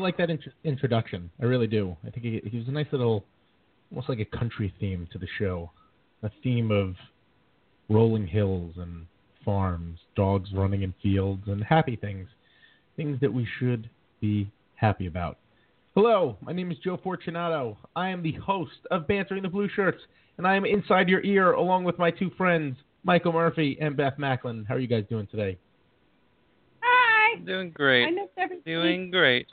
like that introduction. I really do. I think he was a nice little, almost like a country theme to the show. A theme of rolling hills and farms, dogs running in fields, and happy things. Things that we should be happy about. Hello, my name is Joe Fortunato. I am the host of Bantering the Blue Shirts, and I am inside your ear along with my two friends, Michael Murphy and Beth Macklin. How are you guys doing today? Hi. Doing great. I missed everything. Doing great.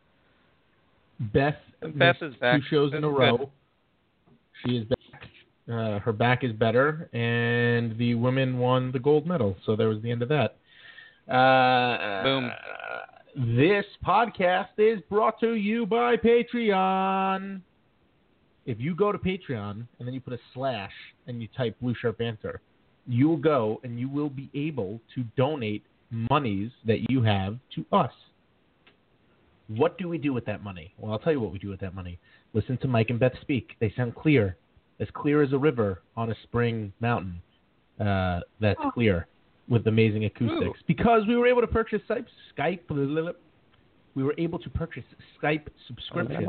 Beth is back. 2 shows in a row. Good. She is back. Her back is better, and the women won the gold medal. So there was the end of that. Boom. This podcast is brought to you by Patreon. If you go to Patreon and then you put a slash and you type Blue Shirt Banter, you will go and you will be able to donate monies that you have to us. What do we do with that money? Well, I'll tell you what we do with that money. Listen to Mike and Beth speak. They sound clear as a river on a spring mountain. That's clear with amazing acoustics. Ooh. Because we were able to purchase Skype. We were able to purchase Skype subscriptions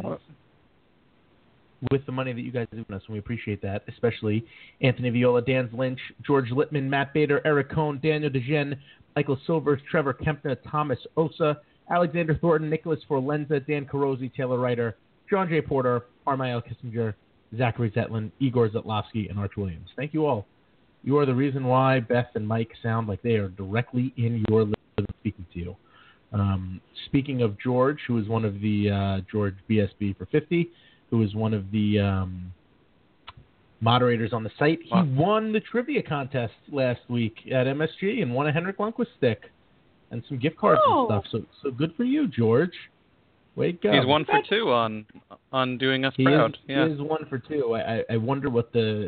with the money that you guys have given us, and we appreciate that, especially Anthony Viola, Dan Lynch, George Littman, Matt Bader, Eric Cohn, Daniel DeGen, Michael Silvers, Trevor Kempner, Thomas Osa, Alexander Thornton, Nicholas Forlenza, Dan Carosi, Taylor Ryder, John J. Porter, Armael Kissinger, Zachary Zetlin, Igor Zetlowski, and Arch Williams. Thank you all. You are the reason why Beth and Mike sound like they are directly in your living room speaking to you. Speaking of George, who is one of the George BSB for 50, who is one of the moderators on the site, he won the trivia contest last week at MSG and won a Henrik Lundqvist stick and some gift cards and stuff. So good for you, George. Way to go. He's 1 for 2 on doing us proud. He is 1 for 2. I wonder what the...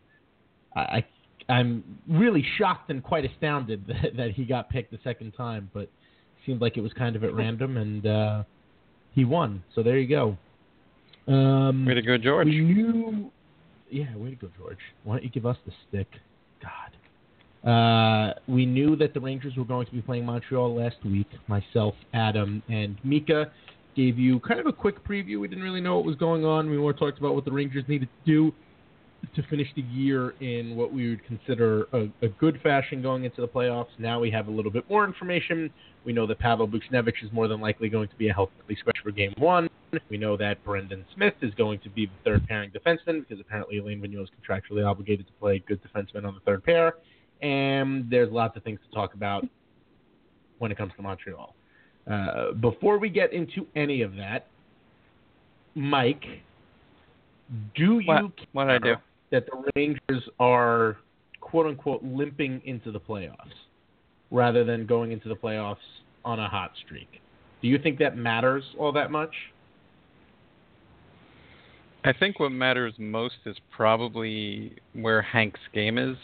I'm really shocked and quite astounded that he got picked the second time, but it seemed like it was kind of at random, and he won. So there you go. Way to go, George. Way to go, George. Why don't you give us the stick? God. We knew that the Rangers were going to be playing Montreal last week. Myself, Adam, and Mika gave you kind of a quick preview. We didn't really know what was going on. We more talked about what the Rangers needed to do to finish the year in what we would consider a good fashion going into the playoffs. Now we have a little bit more information. We know that Pavel Buchnevich is more than likely going to be a healthy scratch for Game 1. We know that Brendan Smith is going to be the third-pairing defenseman because apparently Alain Vigneault is contractually obligated to play good defensemen on the third pair. And there's lots of things to talk about when it comes to Montreal. Before we get into any of that, Mike, do you what I do? That the Rangers are, quote-unquote, limping into the playoffs rather than going into the playoffs on a hot streak? Do you think that matters all that much? I think what matters most is probably where Hank's game is.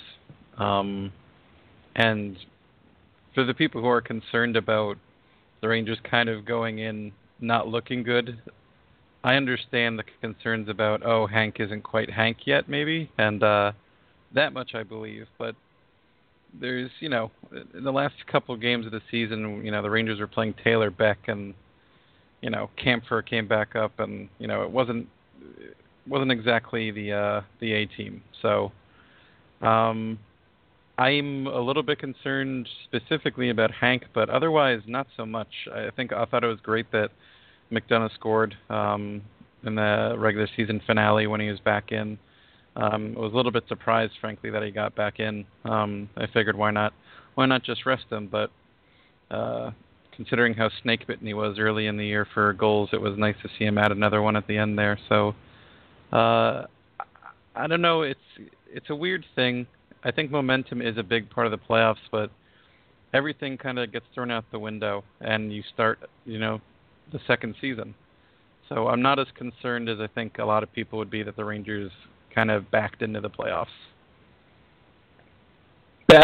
And for the people who are concerned about the Rangers kind of going in not looking good, I understand the concerns about, Hank isn't quite Hank yet, maybe, and that much I believe. But there's, in the last couple of games of the season, the Rangers were playing Taylor Beck, and, Kampfer came back up, and, it wasn't exactly the A team. So I'm a little bit concerned specifically about Hank, but otherwise not so much. I thought it was great that McDonough scored in the regular season finale when he was back in. I was a little bit surprised, frankly, that he got back in. I figured why not just rest him? But considering how snake bitten he was early in the year for goals, it was nice to see him add another one at the end there. So I don't know. It's a weird thing. I think momentum is a big part of the playoffs, but everything kind of gets thrown out the window, and you start, the second season. So I'm not as concerned as I think a lot of people would be that the Rangers kind of backed into the playoffs. Beth?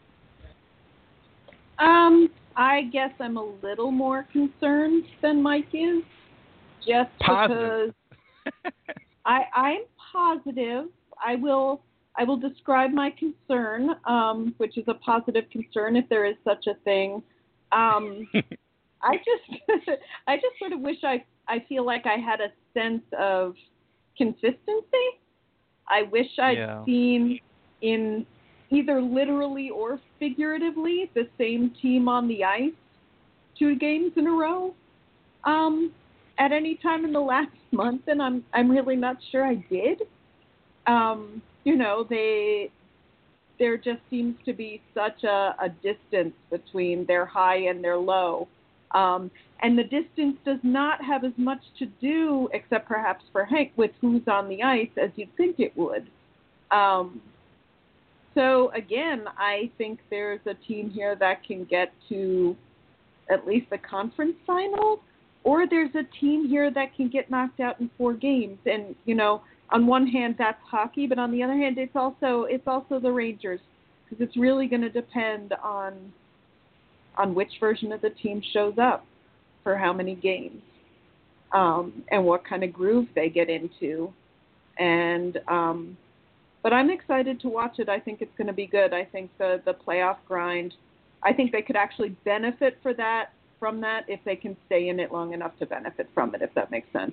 I guess I'm a little more concerned than Mike is, just positive. Because I'm positive. I will describe my concern, which is a positive concern if there is such a thing. I just I just sort of wish I feel like I had a sense of consistency. I wish I'd seen in either literally or figuratively the same team on the ice 2 games in a row at any time in the last month, and I'm really not sure I did. You know, there just seems to be such a distance between their high and their low. And the distance does not have as much to do, except perhaps for Hank, with who's on the ice as you'd think it would. So, again, I think there's a team here that can get to at least the conference final, or there's a team here that can get knocked out in 4 games. And, you know, on one hand, that's hockey, but on the other hand, it's also the Rangers, because it's really going to depend on which version of the team shows up for how many games, and what kind of groove they get into. And but I'm excited to watch it. I think it's going to be good. I think the playoff grind, I think they could actually benefit from that if they can stay in it long enough to benefit from it, if that makes sense.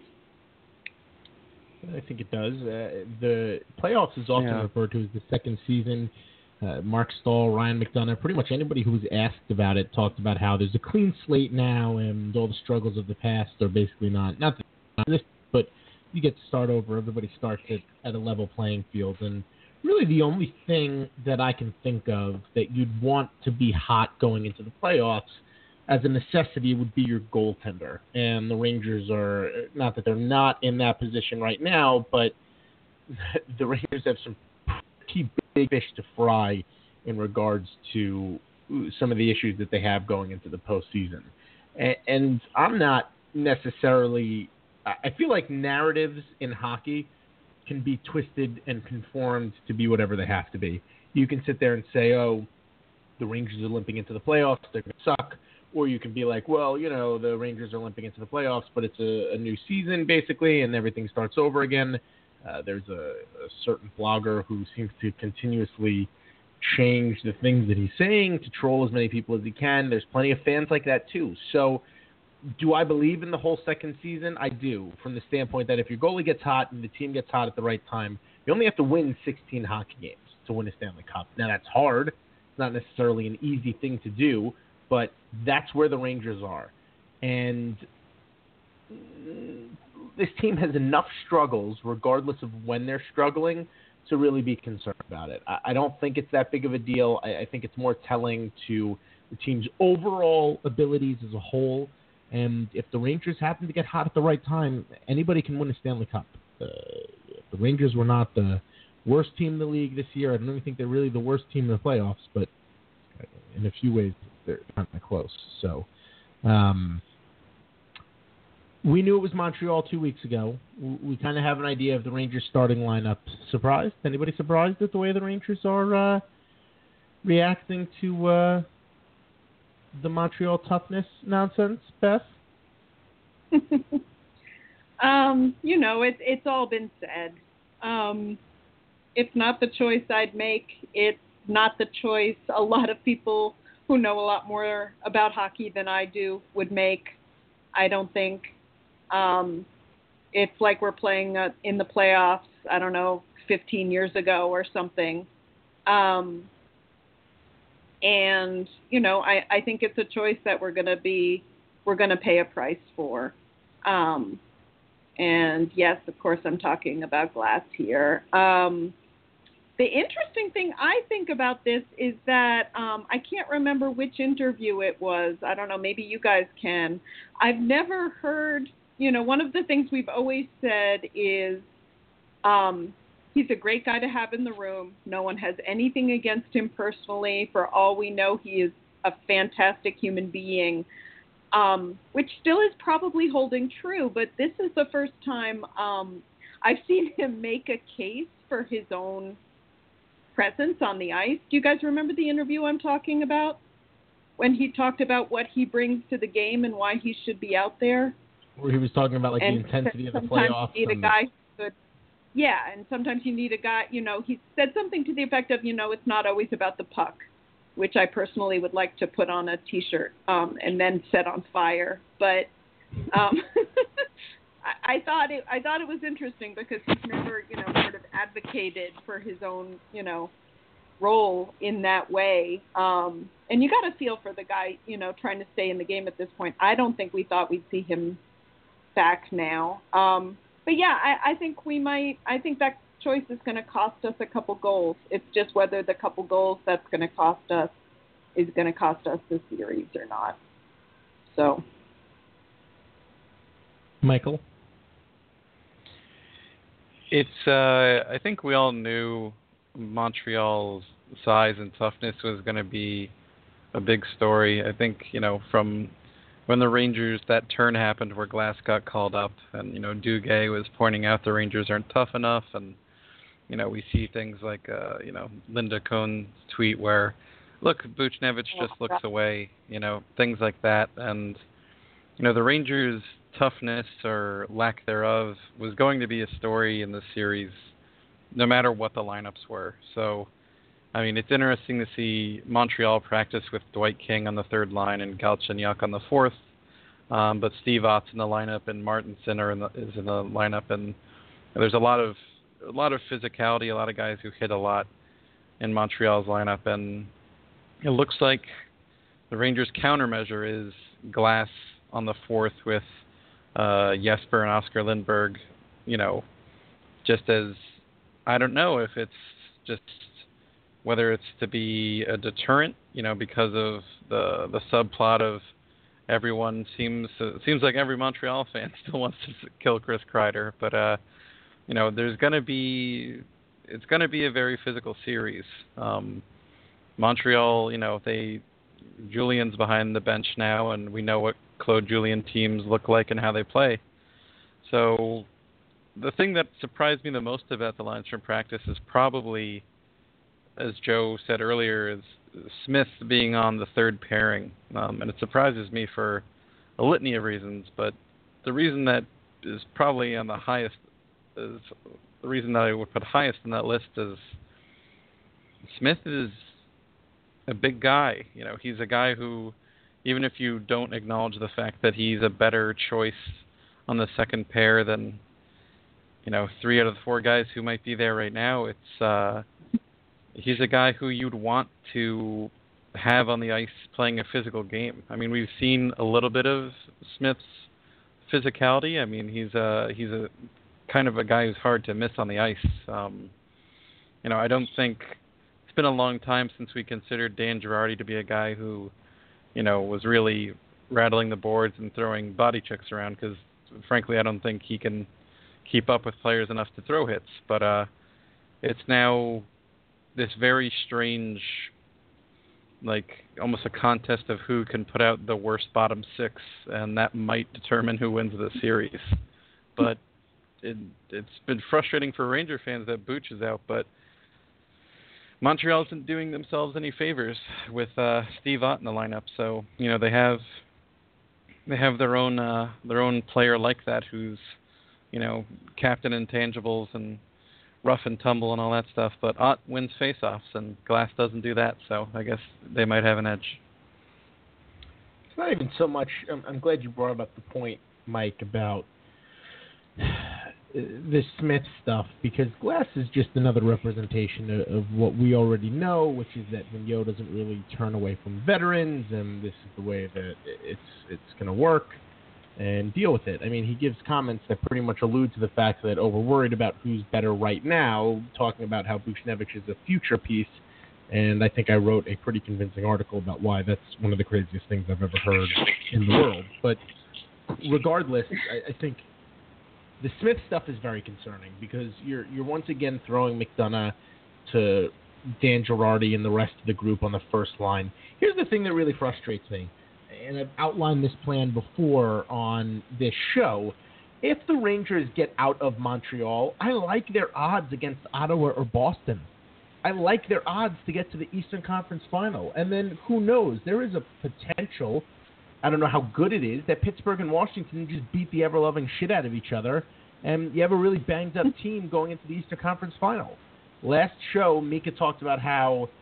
I think it does. The playoffs is often referred to as the second season. Mark Stahl, Ryan McDonough, pretty much anybody who was asked about it talked about how there's a clean slate now and all the struggles of the past are basically not this, but you get to start over. Everybody starts at a level playing field. And really the only thing that I can think of that you'd want to be hot going into the playoffs as a necessity would be your goaltender. And the Rangers are, not that they're not in that position right now, but the Rangers have some pretty big fish to fry in regards to some of the issues that they have going into the postseason. And I'm not necessarily, I feel like narratives in hockey can be twisted and conformed to be whatever they have to be. You can sit there and say, oh, the Rangers are limping into the playoffs, they're going to suck. Or you can be like, well, you know, the Rangers are limping into the playoffs, but it's a new season, basically, and everything starts over again. There's a certain blogger who seems to continuously change the things that he's saying to troll as many people as he can. There's plenty of fans like that, too. So do I believe in the whole second season? I do, from the standpoint that if your goalie gets hot and the team gets hot at the right time, you only have to win 16 hockey games to win a Stanley Cup. Now, that's hard. It's not necessarily an easy thing to do, but that's where the Rangers are. And this team has enough struggles, regardless of when they're struggling, to really be concerned about it. I don't think it's that big of a deal. I think it's more telling to the team's overall abilities as a whole. And if the Rangers happen to get hot at the right time, anybody can win a Stanley Cup. The Rangers were not the worst team in the league this year. I don't even think they're really the worst team in the playoffs, but in a few ways, they're kind of close. So we knew it was Montreal 2 weeks ago. We kind of have an idea of the Rangers starting lineup. Surprised? Anybody surprised at the way the Rangers are reacting to the Montreal toughness nonsense, Beth? You know, it's all been said. It's not the choice I'd make. It's not the choice a lot of people who know a lot more about hockey than I do would make. I don't think. It's like we're playing in the playoffs, I don't know, 15 years ago or something. And, you know, I think it's a choice that we're going to pay a price for. And yes, of course, I'm talking about Glass here. The interesting thing I think about this is that I can't remember which interview it was. I don't know, maybe you guys can. I've never heard, you know, one of the things we've always said is he's a great guy to have in the room. No one has anything against him personally. For all we know, he is a fantastic human being, which still is probably holding true. But this is the first time I've seen him make a case for his own presence on the ice. Do you guys remember the interview I'm talking about? When he talked about what he brings to the game and why he should be out there? Where he was talking about, like, the intensity of the playoffs. You need a guy who could, and sometimes you need a guy, you know, he said something to the effect of, you know, it's not always about the puck. which I personally would like to put on a T-shirt and then set on fire. But I thought it was interesting because he's never, sort of advocated for his own, role in that way. And you got to feel for the guy, trying to stay in the game at this point. I don't think we thought we'd see him back now. But yeah, I think that choice is going to cost us a couple goals. It's just whether the couple goals that's going to cost us is going to cost us the series or not. So, Michael? It's I think we all knew Montreal's size and toughness was going to be a big story. I think, from when the Rangers, that turn happened where Glass got called up and, Duguay was pointing out the Rangers aren't tough enough. And, we see things like, Linda Cohn's tweet where, look, Buchnevich just looks away, things like that. And, the Rangers' toughness or lack thereof was going to be a story in the series no matter what the lineups were. So, I mean, it's interesting to see Montreal practice with Dwight King on the third line and Galchenyuk on the fourth. But Steve Ott's in the lineup and Martinson is in the lineup, and there's a lot of physicality, a lot of guys who hit a lot in Montreal's lineup, and it looks like the Rangers' countermeasure is Glass on the fourth with Jesper and Oscar Lindberg. Just as, I don't know if it's just whether it's to be a deterrent, because of the subplot of everyone seems like every Montreal fan still wants to kill Chris Kreider, but it's going to be a very physical series. Montreal, Julien's behind the bench now, and we know what Claude Julien teams look like and how they play. So the thing that surprised me the most about the lines from practice is probably, as Joe said earlier, is Smith being on the third pairing. And it surprises me for a litany of reasons, but the reason that is probably on the highest, is the reason that I would put highest in that list is Smith is a big guy. He's a guy who, even if you don't acknowledge the fact that he's a better choice on the second pair than, 3 out of the 4 guys who might be there right now, it's he's a guy who you'd want to have on the ice playing a physical game. I mean, we've seen a little bit of Smith's physicality. I mean, he's a kind of a guy who's hard to miss on the ice. I don't think it's been a long time since we considered Dan Girardi to be a guy who, was really rattling the boards and throwing body checks around, because frankly, I don't think he can keep up with players enough to throw hits. But it's now this very strange, like almost a contest of who can put out the worst bottom 6, and that might determine who wins the series. But it's been frustrating for Ranger fans that Buch is out, but Montreal isn't doing themselves any favors with Steve Ott in the lineup. So they have their own player like that who's captain intangibles and rough and tumble and all that stuff. But Ott wins faceoffs and Glass doesn't do that. So I guess they might have an edge. It's not even so much. I'm glad you brought up the point, Mike, about the Smith stuff, because Glass is just another representation of what we already know, which is that Vigneault doesn't really turn away from veterans, and this is the way that it's going to work, and deal with it. I mean, he gives comments that pretty much allude to the fact that, we're worried about who's better right now, talking about how Buchnevich is a future piece, and I think I wrote a pretty convincing article about why that's one of the craziest things I've ever heard in the world. But regardless, I think the Smith stuff is very concerning, because you're once again throwing McDonough to Dan Girardi and the rest of the group on the first line. Here's the thing that really frustrates me, and I've outlined this plan before on this show. If the Rangers get out of Montreal, I like their odds against Ottawa or Boston. I like their odds to get to the Eastern Conference Final. And then who knows? There is a potential, I don't know how good it is, that Pittsburgh and Washington just beat the ever-loving shit out of each other, and you have a really banged-up team going into the Eastern Conference Final. Last show, Mika talked about how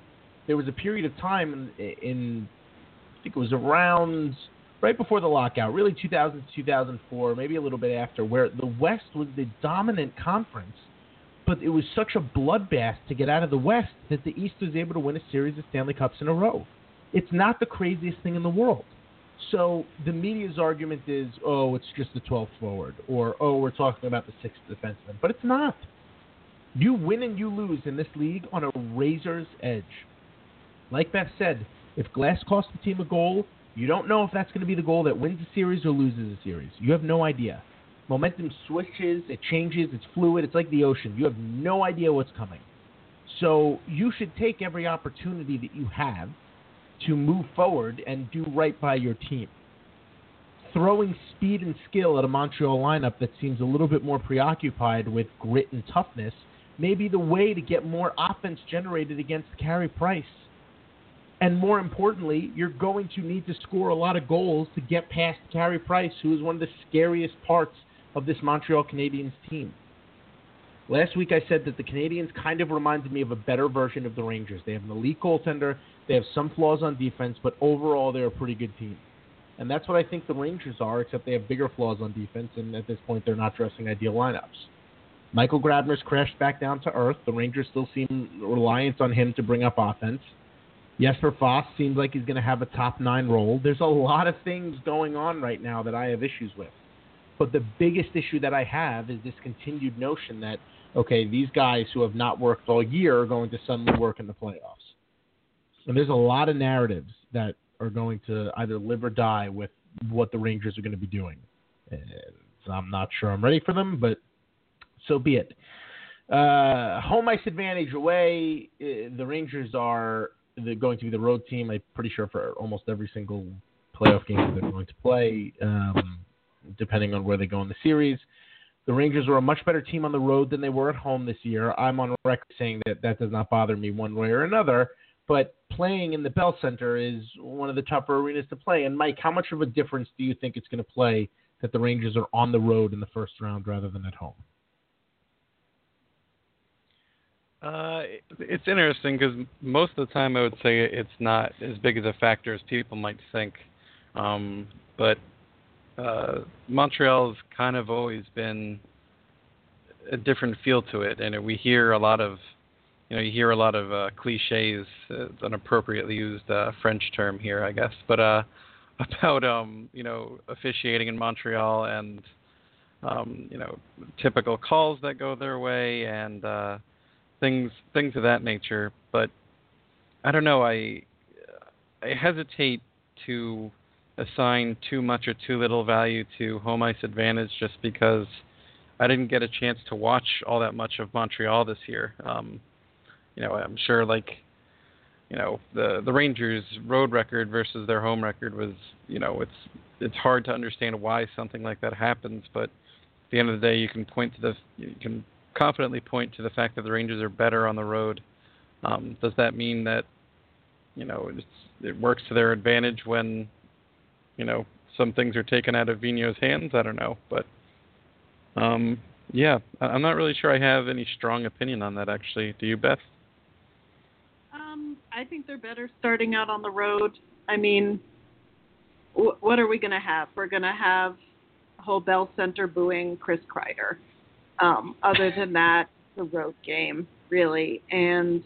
there was a period of time in I think it was around right before the lockout, really 2000 to 2004, maybe a little bit after, where the West was the dominant conference, but it was such a bloodbath to get out of the West that the East was able to win a series of Stanley Cups in a row. It's not the craziest thing in the world. So the media's argument is, oh, it's just the 12th forward, or, oh, we're talking about the 6th defenseman. But it's not. You win and you lose in this league on a razor's edge. Like Beth said, if Glass costs the team a goal, you don't know if that's going to be the goal that wins the series or loses the series. You have no idea. Momentum switches, it changes, it's fluid, it's like the ocean. You have no idea what's coming. So you should take every opportunity that you have to move forward and do right by your team. Throwing speed and skill at a Montreal lineup that seems a little bit more preoccupied with grit and toughness may be the way to get more offense generated against Carey Price. And more importantly, you're going to need to score a lot of goals to get past Carey Price, who is one of the scariest parts of this Montreal Canadiens team. Last week I said that the Canadiens kind of reminded me of a better version of the Rangers. They have an elite goaltender, they have some flaws on defense, but overall they're a pretty good team. And that's what I think the Rangers are, except they have bigger flaws on defense, and at this point they're not dressing ideal lineups. Michael Grabner's crashed back down to earth. The Rangers still seem reliant on him to bring up offense. Jesper Foss seems like he's going to have a top 9 role. There's a lot of things going on right now that I have issues with. But the biggest issue that I have is this continued notion that, okay, these guys who have not worked all year are going to suddenly work in the playoffs. And there's a lot of narratives that are going to either live or die with what the Rangers are going to be doing. So I'm not sure I'm ready for them, but so be it. Home ice advantage away. The Rangers are going to be the road team, I'm pretty sure, for almost every single playoff game they're going to play, depending on where they go in the series. The Rangers are a much better team on the road than they were at home this year. I'm on record saying that does not bother me one way or another, but playing in the Bell Center is one of the tougher arenas to play. And, Mike, how much of a difference do you think it's going to play that the Rangers are on the road in the first round rather than at home? It's interesting because most of the time I would say it's not as big as a factor as people might think. But Montreal's kind of always been a different feel to it, and we hear a lot of, you hear a lot of cliches, an appropriately used French term here, I guess, but about officiating in Montreal and typical calls that go their way and things of that nature. But I don't know, I hesitate to assign too much or too little value to home ice advantage just because I didn't get a chance to watch all that much of Montreal this year. I'm sure the Rangers' road record versus their home record was, it's hard to understand why something like that happens, but at the end of the day you can confidently point to the fact that the Rangers are better on the road. Does that mean that, it works to their advantage when, some things are taken out of Vigneault's hands? I don't know. But, I'm not really sure I have any strong opinion on that, actually. Do you, Beth? I think they're better starting out on the road. I mean, what are we going to have? We're going to have a whole Bell Center booing Chris Kreider. Other than that, the road game, really. And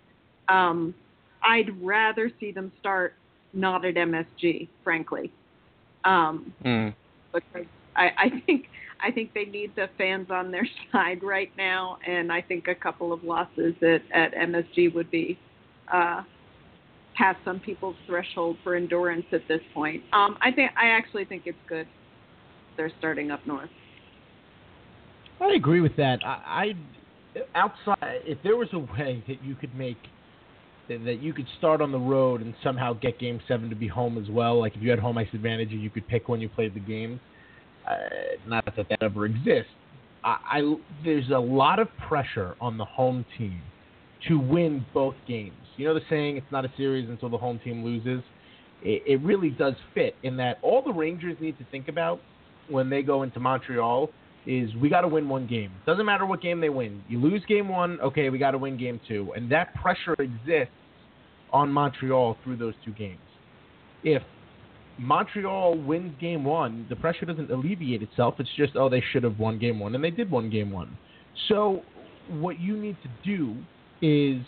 I'd rather see them start not at MSG, frankly. Because I think they need the fans on their side right now, and I think a couple of losses at MSG would be past some people's threshold for endurance at this point. I actually think it's good they're starting up north. I agree with that. I outside, if there was a way that you could make that you could start on the road and somehow get Game 7 to be home as well, like if you had home ice advantage and you could pick when you played the games, not that ever exists. There's a lot of pressure on the home team to win both games. You know the saying, it's not a series until the home team loses? It really does fit in that all the Rangers need to think about when they go into Montreal is we got to win one game. Doesn't matter what game they win. You lose game 1, okay, we got to win game 2. And that pressure exists on Montreal through those two games. If Montreal wins game one, the pressure doesn't alleviate itself. It's just, they should have won game one, and they did win game one. So what you need to do is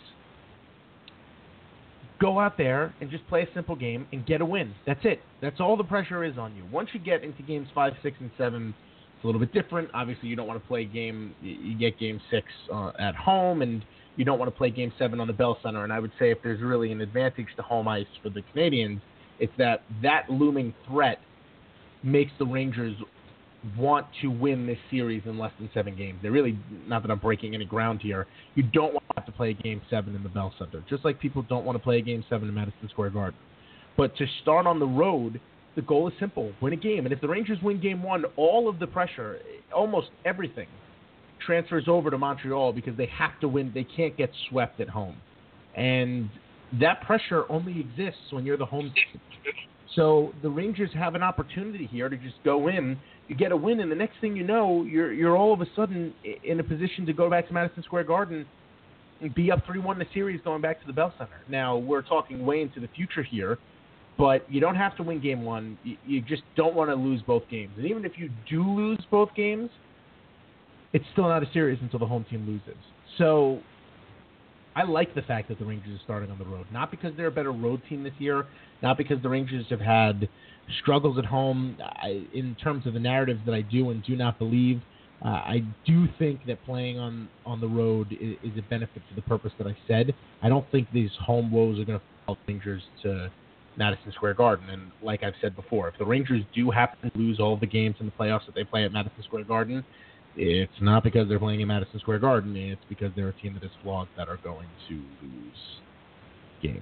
go out there and just play a simple game and get a win. That's it. That's all the pressure is on you. Once you get into games 5, 6, and 7, it's a little bit different. Obviously, you don't want to play you get game 6 at home, and you don't want to play game 7 on the Bell Center. And I would say if there's really an advantage to home ice for the Canadians, it's that looming threat makes the Rangers want to win this series in less than 7 games. They're really, not that I'm breaking any ground here, you don't want to have to play a game 7 in the Bell Center, just like people don't want to play a game 7 in Madison Square Garden. But to start on the road, the goal is simple: win a game. And if the Rangers win game 1, all of the pressure, almost everything, transfers over to Montreal because they have to win. They can't get swept at home. And that pressure only exists when you're the home team. So the Rangers have an opportunity here to just go in, you get a win, and the next thing you know, you're all of a sudden in a position to go back to Madison Square Garden and be up 3-1 in the series going back to the Bell Center. Now, we're talking way into the future here, but you don't have to win game 1. You just don't want to lose both games. And even if you do lose both games, it's still not a series until the home team loses. So I like the fact that the Rangers are starting on the road, not because they're a better road team this year, not because the Rangers have had struggles at home. In terms of the narratives that I do and do not believe, I do think that playing on the road is a benefit for the purpose that I said. I don't think these home woes are going to follow the Rangers to Madison Square Garden. And like I've said before, if the Rangers do happen to lose all the games in the playoffs that they play at Madison Square Garden, it's not because they're playing in Madison Square Garden. It's because they're a team that is flawed that are going to lose games.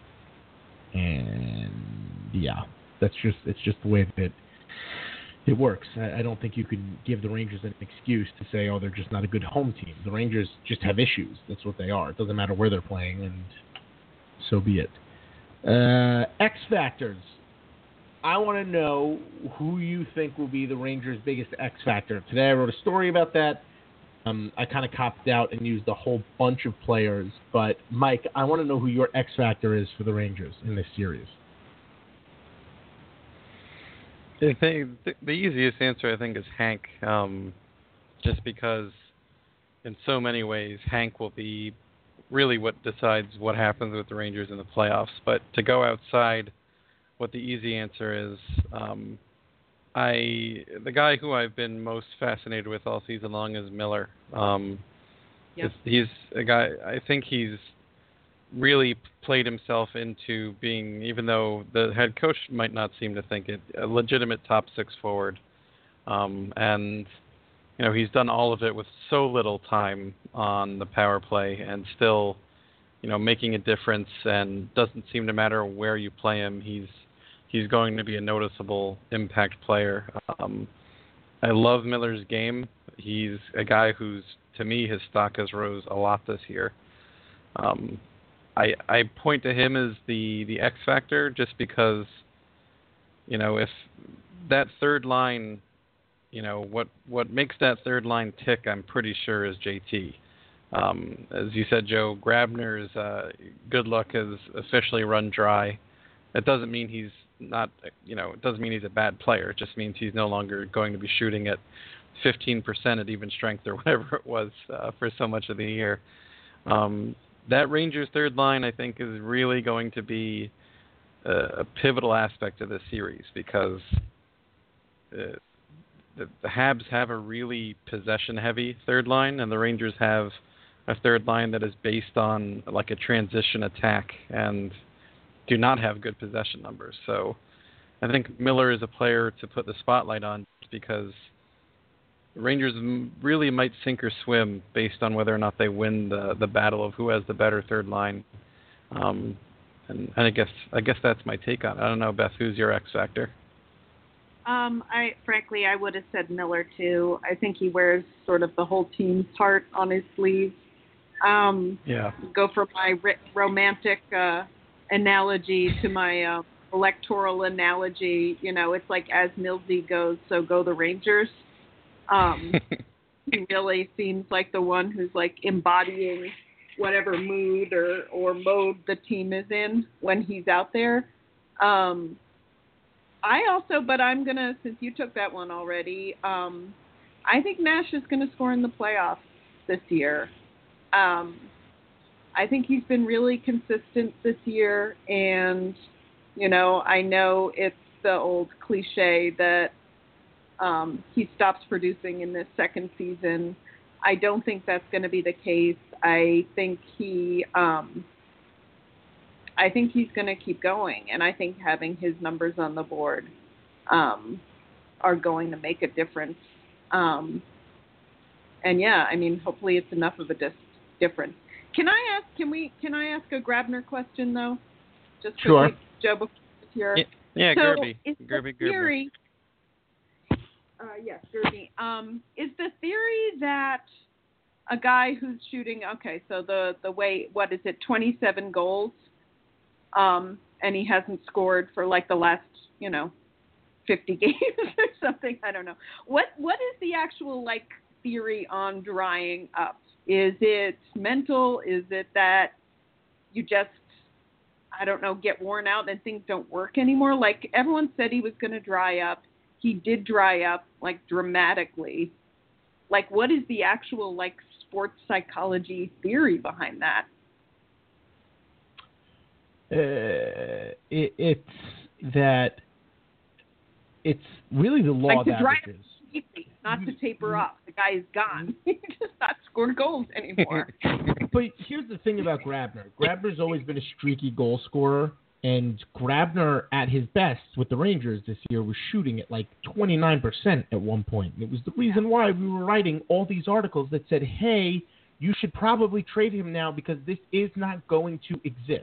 And yeah, it's just the way that it works. I don't think you can give the Rangers an excuse to say, they're just not a good home team. The Rangers just have issues. That's what they are. It doesn't matter where they're playing, and so be it. X factors. I want to know who you think will be the Rangers' biggest X factor. Today I wrote a story about that. I kind of copped out and used a whole bunch of players. But, Mike, I want to know who your X factor is for the Rangers in this series. The easiest answer, I think, is Hank. Just because in so many ways Hank will be really what decides what happens with the Rangers in the playoffs. But to go outside, what the easy answer is, the guy who I've been most fascinated with all season long is Miller. Yep. He's a guy, I think he's really played himself into being, even though the head coach might not seem to think it, a legitimate top 6 forward. And, he's done all of it with so little time on the power play and still, making a difference, and doesn't seem to matter where you play him. He's going to be a noticeable impact player. I love Miller's game. He's a guy who's, to me, his stock has rose a lot this year. I point to him as the X factor just because, if that third line, what makes that third line tick, I'm pretty sure, is JT. As you said, Joe, Grabner's good luck has officially run dry. It doesn't mean he's not, it doesn't mean he's a bad player. It just means he's no longer going to be shooting at 15% at even strength or whatever it was for so much of the year. That Rangers third line, I think, is really going to be a pivotal aspect of this series because the Habs have a really possession-heavy third line, and the Rangers have a third line that is based on like a transition attack and do not have good possession numbers. So I think Miller is a player to put the spotlight on because the Rangers really might sink or swim based on whether or not they win the battle of who has the better third line. And I guess that's my take on it. I don't know, Beth, who's your X factor? I would have said Miller too. I think he wears sort of the whole team's heart on his sleeve. Go from my romantic analogy to my electoral analogy. It's like as Millsy goes, so go the Rangers. He really seems like the one who's like embodying, whatever mood or mode the team is in when he's out there. But I'm going to, since you took that one already, I think Nash is going to score in the playoffs this year. I think he's been really consistent this year, and, I know it's the old cliche that he stops producing in this second season. I don't think that's going to be the case. I think he's going to keep going, and I think having his numbers on the board are going to make a difference. Hopefully it's enough of a difference. Can I ask a Grabner question though? Just sure. Quickly, Joe, before here. Yeah, so Gerby. Theory. Yes, Gerby. Is the theory that a guy who's shooting, so the way, 27 goals, and he hasn't scored for like the last, 50 games or something, I don't know. What is the actual theory on drying up? Is it mental? Is it that you just, get worn out and things don't work anymore? Like everyone said he was going to dry up. He did dry up dramatically. What is the actual sports psychology theory behind that? It's really the law of averages. Not to taper off. The guy is gone. He does not score goals anymore. But here's the thing about Grabner. Grabner's always been a streaky goal scorer, and Grabner at his best with the Rangers this year was shooting at 29% at one point. And it was the reason why we were writing all these articles that said, hey, you should probably trade him now because this is not going to exist.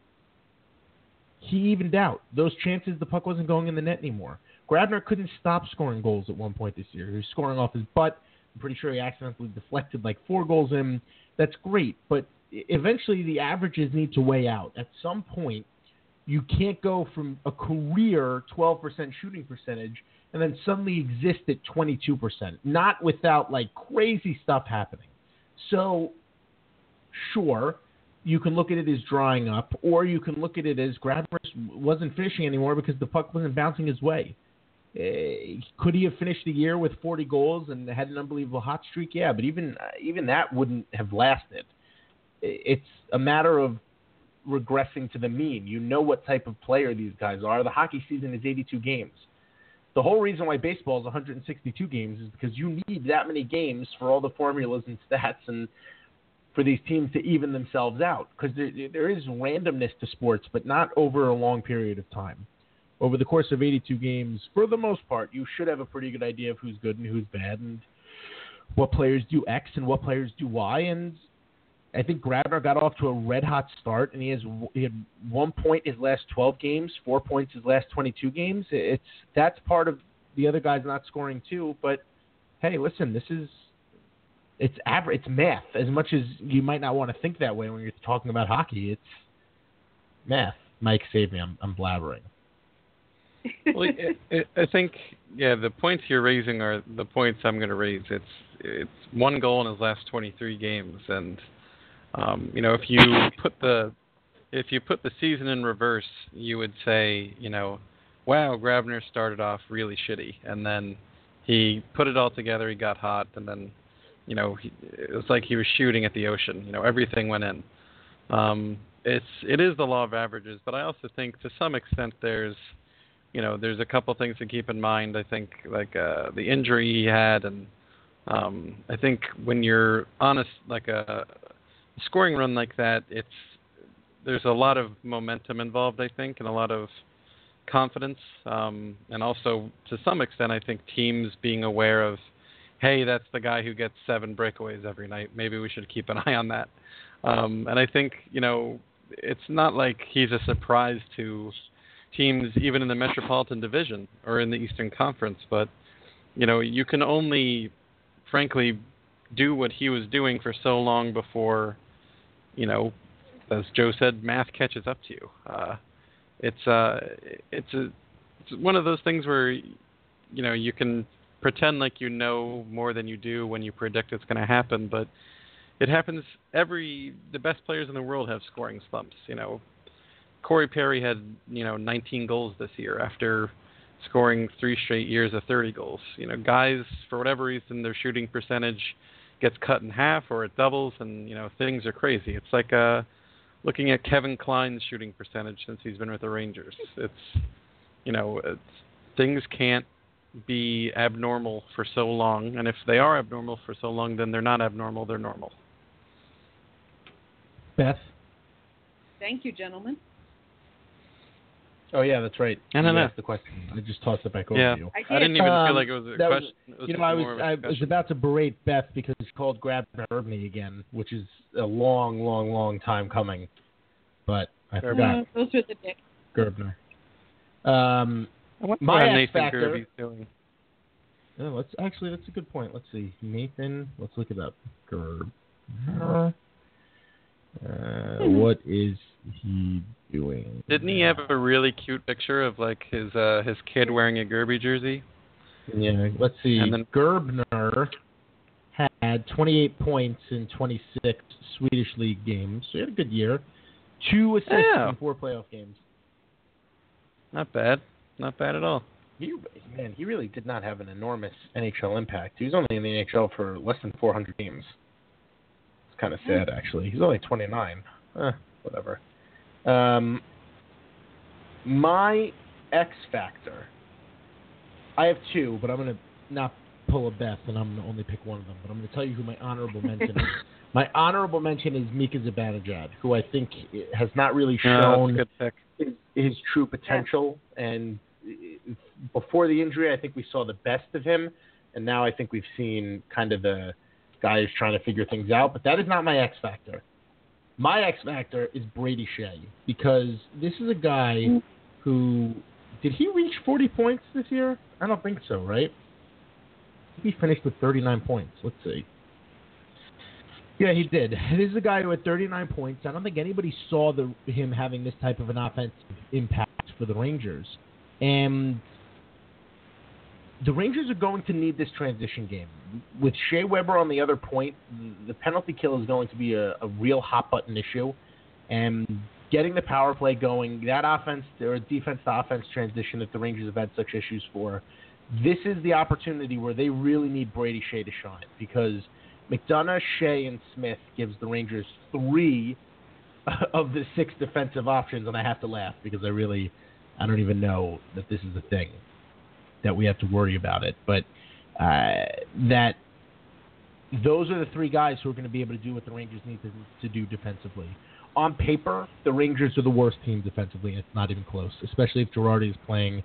He evened out. Those chances, the puck wasn't going in the net anymore. Grabner couldn't stop scoring goals at one point this year. He was scoring off his butt. I'm pretty sure he accidentally deflected 4 goals in. That's great, but eventually the averages need to weigh out. At some point, you can't go from a career 12% shooting percentage and then suddenly exist at 22%, not without crazy stuff happening. So, sure, you can look at it as drying up, or you can look at it as Grabner wasn't finishing anymore because the puck wasn't bouncing his way. Could he have finished the year with 40 goals and had an unbelievable hot streak? Yeah, but even that wouldn't have lasted. It's a matter of regressing to the mean. You know what type of player these guys are. The hockey season is 82 games. The whole reason why baseball is 162 games is because you need that many games for all the formulas and stats and for these teams to even themselves out. Because there is randomness to sports, but not over a long period of time. Over the course of 82 games, for the most part, you should have a pretty good idea of who's good and who's bad and what players do X and what players do Y. And I think Grabner got off to a red-hot start, and he had 1 point his last 12 games, 4 points his last 22 games. That's part of the other guys not scoring too. But, hey, listen, it's math. As much as you might not want to think that way when you're talking about hockey, it's math. Mike, save me. I'm blabbering. Well, I think, the points you're raising are the points I'm going to raise. It's 1 goal in his last 23 games, and if you put the season in reverse, you would say, wow, Grabner started off really shitty, and then he put it all together. He got hot, and then it was like he was shooting at the ocean. Everything went in. It is the law of averages, but I also think to some extent there's a couple things to keep in mind. I think the injury he had, and I think when you're on a scoring run like that, there's a lot of momentum involved, I think, and a lot of confidence, and also to some extent, I think teams being aware of, hey, that's the guy who gets 7 breakaways every night. Maybe we should keep an eye on that. And I think it's not like he's a surprise to teams even in the Metropolitan Division or in the Eastern Conference, but you can only frankly do what he was doing for so long before as Joe said, math catches up to you. It's one of those things where you can pretend like you know more than you do when you predict it's going to happen, but it happens. The best players in the world have scoring slumps. Corey Perry had 19 goals this year after scoring 3 straight years of 30 goals. Guys, for whatever reason, their shooting percentage gets cut in half or it doubles, and things are crazy. It's like looking at Kevin Kline's shooting percentage since he's been with the Rangers. Things can't be abnormal for so long, and if they are abnormal for so long, then they're not abnormal, they're normal. Beth? Thank you, gentlemen. Oh, yeah, that's right. I don't know. Asked the question. I just tossed it back over to you. I didn't even feel like it was a question. I was about to berate Beth because she called Gerbny again, which is a long, long, long time coming. But I forgot. Those are the dicks. Gerbner. My X factor. Kirby's doing. That's a good point. Let's see. Nathan, let's look it up. Gerbner. What is he doing? Didn't he have a really cute picture of like his kid wearing a Gerby jersey? Yeah, let's see. And then Gerbner had 28 points in 26 Swedish League games. So he had a good year. 2 assists in 4 playoff games. Not bad. Not bad at all. He really did not have an enormous NHL impact. He was only in the NHL for less than 400 games. It's kind of sad, actually. He's only 29. Whatever. My X factor. I have 2, but I'm going to not pull a Beth, and I'm going to only pick one of them. But I'm going to tell you who my honorable mention is. My honorable mention is Mika Zibanejad, who I think has not really shown his true potential. And before the injury, I think we saw the best of him. And now I think we've seen kind of the guy who's trying to figure things out. But that is not my X factor. My X factor is Brady Shea, because this is a guy who – did he reach 40 points this year? I don't think so, right? I think he finished with 39 points. Let's see. Yeah, he did. This is a guy who had 39 points. I don't think anybody saw him having this type of an offensive impact for the Rangers. And the Rangers are going to need this transition game. With Shea Weber on the other point, the penalty kill is going to be a real hot-button issue. And getting the power play going, that offense or defense-to-offense transition that the Rangers have had such issues for, this is the opportunity where they really need Brady Shea to shine, because McDonough, Shea, and Smith gives the Rangers 3 of the 6 defensive options, and I have to laugh because I don't even know that this is a thing, that we have to worry about it. But that those are the 3 guys who are going to be able to do what the Rangers need to do defensively. On paper, the Rangers are the worst team defensively, and it's not even close, especially if Girardi is playing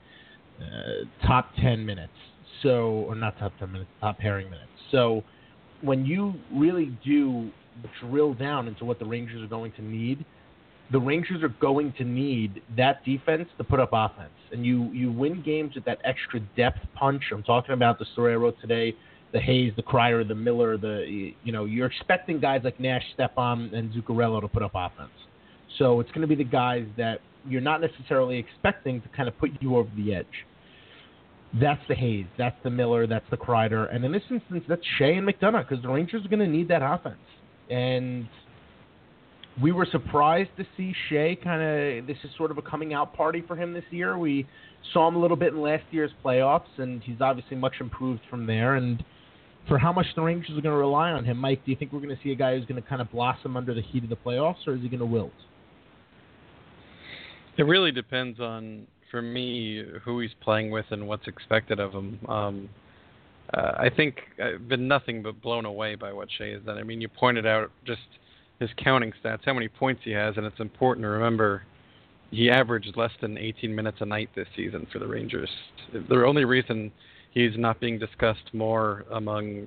top 10 minutes. So, or not top 10 minutes, top pairing minutes. So when you really do drill down into what the Rangers are going to need, the Rangers are going to need that defense to put up offense. And you win games with that extra depth punch. I'm talking about the story I wrote today, the Hayes, the Cryer, the Miller, you're expecting guys like Nash, Stepan, and Zuccarello to put up offense. So it's going to be the guys that you're not necessarily expecting to kind of put you over the edge. That's the Hayes, that's the Miller, that's the Kreider, and in this instance, that's Shea and McDonough, because the Rangers are going to need that offense. And we were surprised to see Shea this is sort of a coming out party for him this year. We saw him a little bit in last year's playoffs, and he's obviously much improved from there. And for how much the Rangers are going to rely on him, Mike, do you think we're going to see a guy who's going to kind of blossom under the heat of the playoffs, or is he going to wilt? It really depends on, for me, who he's playing with and what's expected of him. I think I've been nothing but blown away by what Shea has done. I mean, you pointed out just his counting stats, how many points he has, and it's important to remember he averaged less than 18 minutes a night this season for the Rangers. The only reason he's not being discussed more among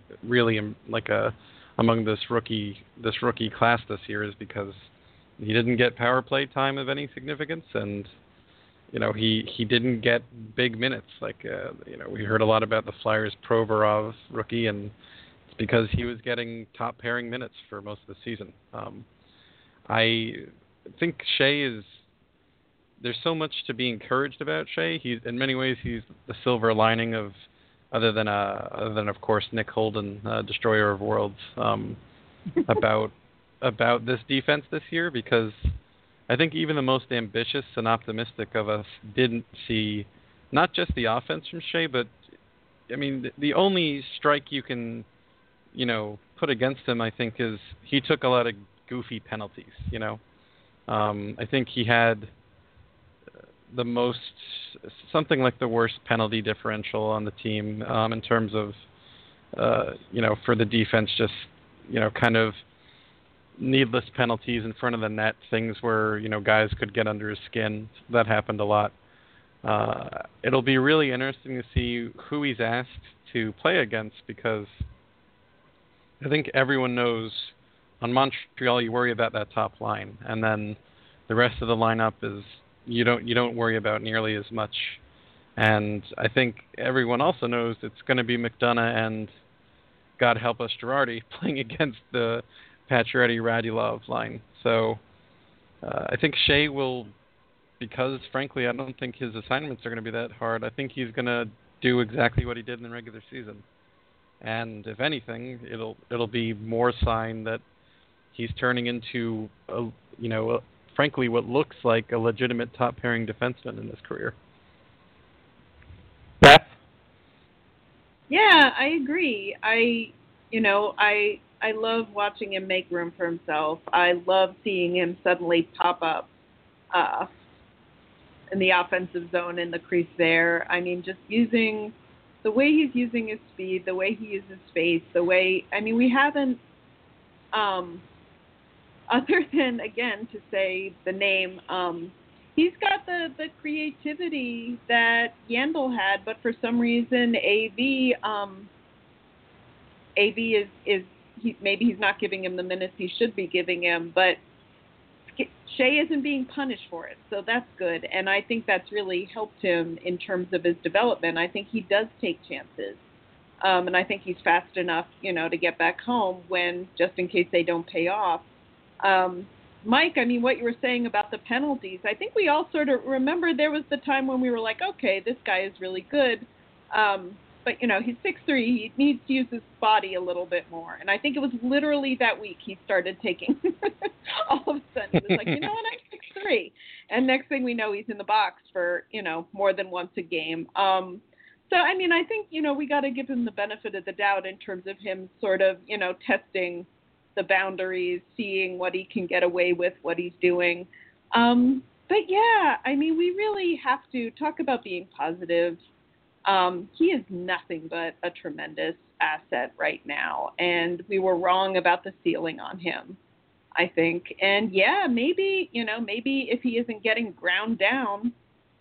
this rookie class this year is because he didn't get power play time of any significance, and he didn't get big minutes. We heard a lot about the Flyers' Provorov rookie, and it's because he was getting top pairing minutes for most of the season. I think there's so much to be encouraged about Shea. In many ways, he's the silver lining of, other than of course Nick Holden, Destroyer of Worlds. about this defense this year, because I think even the most ambitious and optimistic of us didn't see not just the offense from Shea, but I mean the only strike you can put against him, I think, is he took a lot of goofy penalties. I think he had something like the worst penalty differential on the team in terms of for the defense, just kind of needless penalties in front of the net, things where guys could get under his skin. That happened a lot. It'll be really interesting to see who he's asked to play against, because I think everyone knows on Montreal you worry about that top line, and then the rest of the lineup is you don't worry about nearly as much. And I think everyone also knows it's going to be McDonough and, God help us, Girardi playing against the Pacioretty-Radulov line. So I think Shea will, because frankly I don't think his assignments are going to be that hard. I think he's going to do exactly what he did in the regular season. And if anything, it'll be more sign that he's turning into frankly what looks like a legitimate top pairing defenseman in his career. Beth? Yeah, I agree. I love watching him make room for himself. I love seeing him suddenly pop up in the offensive zone in the crease there. I mean, just using the way he's using his speed, the way he uses space, we haven't, other than, again, to say the name, he's got the creativity that Yandel had, but for some reason AV is maybe he's not giving him the minutes he should be giving him, but Shea isn't being punished for it, so that's good. And I think that's really helped him in terms of his development. I think he does take chances, and I think he's fast enough, to get back home when, just in case they don't pay off. Mike, I mean, what you were saying about the penalties, I think we all sort of remember there was the time when we were like, okay, this guy is really good. But, he's 6'3". He needs to use his body a little bit more. And I think it was literally that week he started taking all of a sudden. He was like, you know what, I'm 6'3". And next thing we know, he's in the box for, more than once a game. So, I mean, I think, we got to give him the benefit of the doubt in terms of him sort of, testing the boundaries, seeing what he can get away with, what he's doing. But yeah, I mean, we really have to talk about being positive. He is nothing but a tremendous asset right now, and we were wrong about the ceiling on him, I think. And yeah, maybe if he isn't getting ground down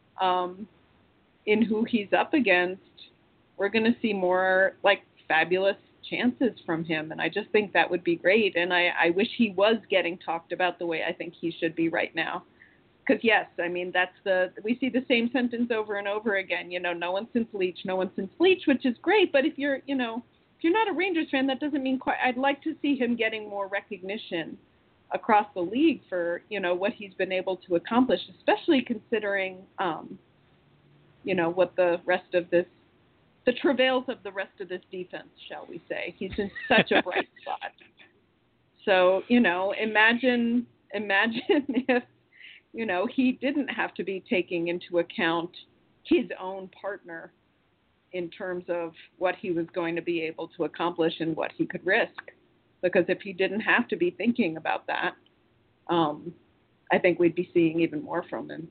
in who he's up against, we're going to see more like fabulous chances from him, and I just think that would be great. And I wish he was getting talked about the way I think he should be right now. Because yes, I mean, we see the same sentence over and over again. No one since Leach, which is great. But if you're not a Rangers fan, that doesn't mean quite. I'd like to see him getting more recognition across the league for what he's been able to accomplish, especially considering what the travails of the rest of this defense, shall we say. He's in such a bright spot. So imagine if. He didn't have to be taking into account his own partner in terms of what he was going to be able to accomplish and what he could risk. Because if he didn't have to be thinking about that, I think we'd be seeing even more from him.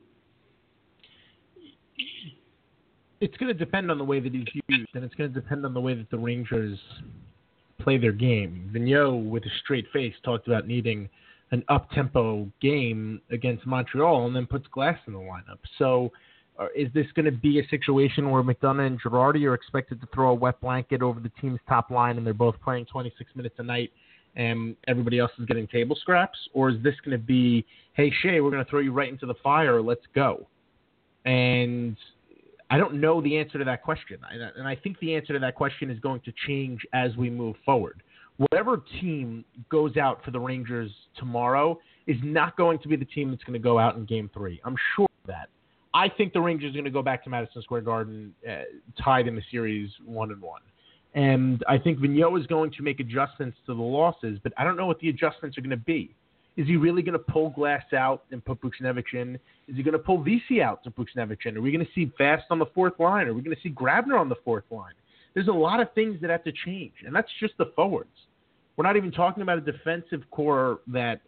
It's going to depend on the way that he's used, and it's going to depend on the way that the Rangers play their game. Vigneault, with a straight face, talked about needing an up-tempo game against Montreal and then puts Glass in the lineup. So is this going to be a situation where McDonough and Girardi are expected to throw a wet blanket over the team's top line and they're both playing 26 minutes a night and everybody else is getting table scraps? Or is this going to be, hey, Shea, we're going to throw you right into the fire, let's go? And I don't know the answer to that question. And I think the answer to that question is going to change as we move forward. Whatever team goes out for the Rangers tomorrow is not going to be the team that's going to go out in Game 3. I'm sure of that. I think the Rangers are going to go back to Madison Square Garden tied in the series 1-1. And I think Vigneault is going to make adjustments to the losses, but I don't know what the adjustments are going to be. Is he really going to pull Glass out and put Buchnevich in? Is he going to pull VC out to Buchnevich in? Are we going to see Fast on the fourth line? Are we going to see Grabner on the fourth line? There's a lot of things that have to change, and that's just the forwards. We're not even talking about a defensive core that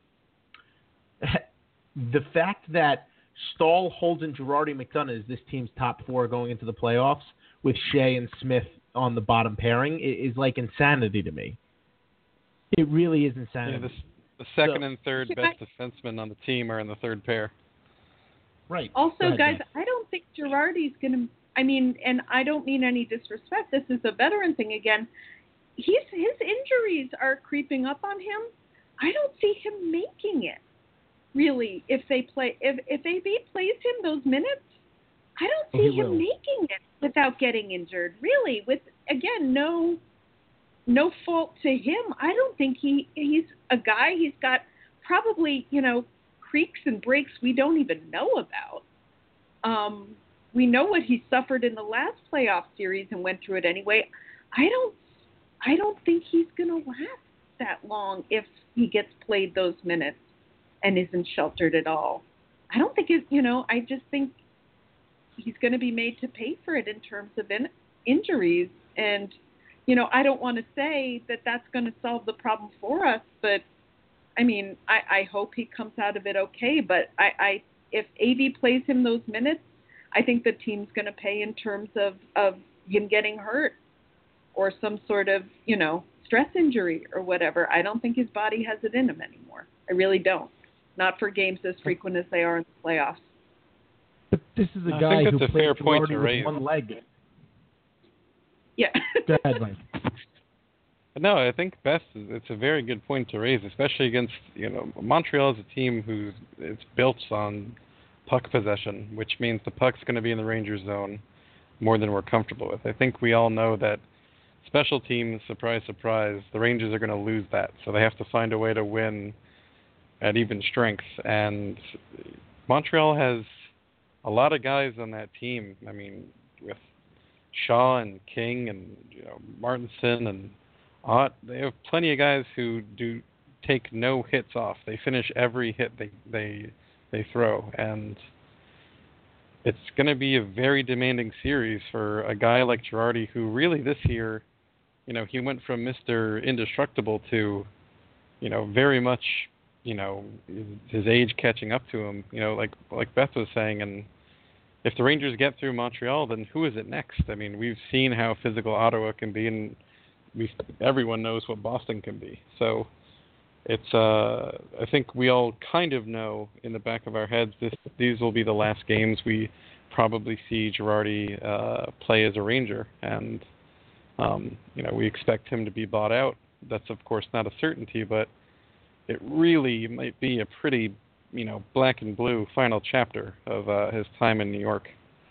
the fact that Stahl, Holden, Girardi, McDonough is this team's top four going into the playoffs with Shea and Smith on the bottom pairing is like insanity to me. It really is insanity. Yeah, the second and third best defensemen on the team are in the third pair. Right. Also, ahead, guys, Beth. I don't think Girardi's going to – I mean, and I don't mean any disrespect. This is a veteran thing again. His injuries are creeping up on him. I don't see him making it, really, if AB plays him those minutes. I don't see him making it without getting injured, really, with, again, no fault to him. I don't think he's a guy. He's got probably, creaks and breaks we don't even know about. We know what he suffered in the last playoff series and went through it anyway. I don't think he's going to last that long if he gets played those minutes and isn't sheltered at all. I don't think I just think he's going to be made to pay for it in terms of injuries. And, I don't want to say that that's going to solve the problem for us, but I mean, I hope he comes out of it okay. But if AV plays him those minutes, I think the team's going to pay in terms of him getting hurt or some sort of, stress injury or whatever. I don't think his body has it in him anymore. I really don't. Not for games as frequent as they are in the playoffs. But this is a guy who played Girardi with one leg. Yeah. Go ahead, Mike. No, I think it's a very good point to raise, especially against, Montreal is a team it's built on puck possession, which means the puck's going to be in the Rangers zone more than we're comfortable with. I think we all know that special teams, surprise, surprise, the Rangers are going to lose that. So they have to find a way to win at even strength. And Montreal has a lot of guys on that team. I mean, with Shaw and King and Martinson and Ott, they have plenty of guys who do take no hits off. They finish every hit they throw, and it's going to be a very demanding series for a guy like Girardi, who really this year, he went from Mr. Indestructible to, very much, his age catching up to him. Like Beth was saying, and if the Rangers get through Montreal, then who is it next? I mean, we've seen how physical Ottawa can be, and everyone knows what Boston can be. So it's I think we all kind of know in the back of our heads these will be the last games we probably see Girardi play as a Ranger, and we expect him to be bought out. That's of course not a certainty, but it really might be a pretty black and blue final chapter of his time in New York.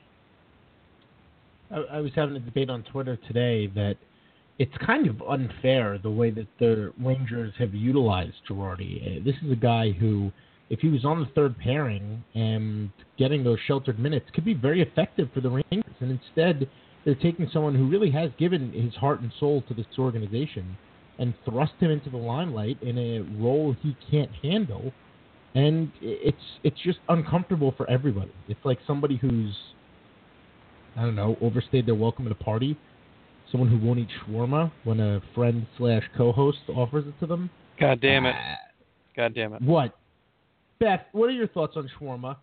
I was having a debate on Twitter today that it's kind of unfair the way that the Rangers have utilized Girardi. This is a guy who, if he was on the third pairing and getting those sheltered minutes, could be very effective for the Rangers. And instead, they're taking someone who really has given his heart and soul to this organization and thrust him into the limelight in a role he can't handle. And it's just uncomfortable for everybody. It's like somebody who's, overstayed their welcome at a party. Someone who won't eat shawarma when a friend / co-host offers it to them. God damn it. God damn it. What? Beth, what are your thoughts on shawarma?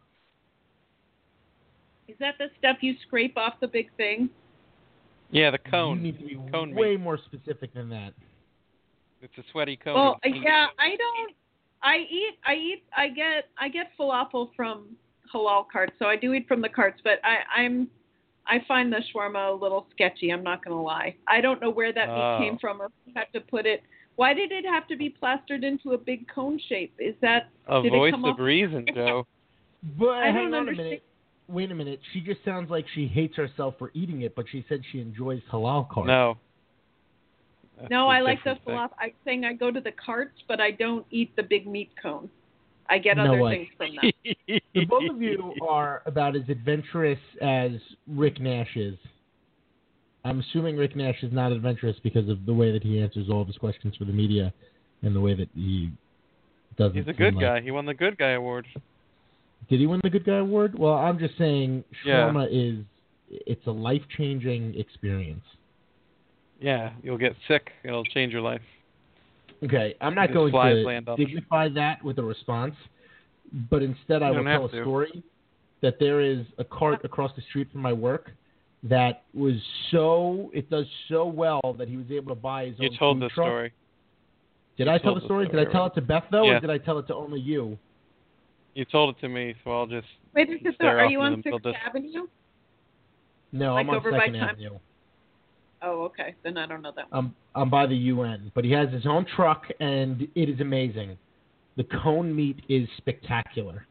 Is that the stuff you scrape off the big thing? Yeah, the cone. You need to be cone way meat. more specific than that. It's a sweaty cone. Well, yeah, I don't. I get falafel from halal carts, so I do eat from the carts. But I find the shawarma a little sketchy. I'm not going to lie. I don't know where that meat came from, or who had to put it. Why did it have to be plastered into a big cone shape? Is that a voice of reason, Joe? But I hang don't on understand. a minute. Wait a minute. She just sounds like she hates herself for eating it, but she said she enjoys halal carts. No. No, I like the falafel. I'm saying I go to the carts, but I don't eat the big meat cone. I get other things from them. The both of you are about as adventurous as Rick Nash is. I'm assuming Rick Nash is not adventurous because of the way that he answers all of his questions for the media and the way that he doesn't. He's a good like... guy. He won the Good Guy Award. Did he win the Good Guy Award? Well, I'm just saying shawarma Yeah. it's a life-changing experience. Yeah, you'll get sick. It'll change your life. Okay, I'm not Just going flies to land on dignify that with a response, but instead I will tell a story that there is a cart across the street from my work that it does so well that he was able to buy his own You told food the truck. story. Did I tell the story? Did I tell it to Beth, though, Yeah. or did I tell it to only you? You told it to me, so I'll just Wait, stare are off you into on the 6th middle. Avenue? No, Like I'm on over by 2nd Time- Avenue. Oh, okay. Then I don't know that one. I'm by the UN, but he has his own truck, and it is amazing. The cone meat is spectacular.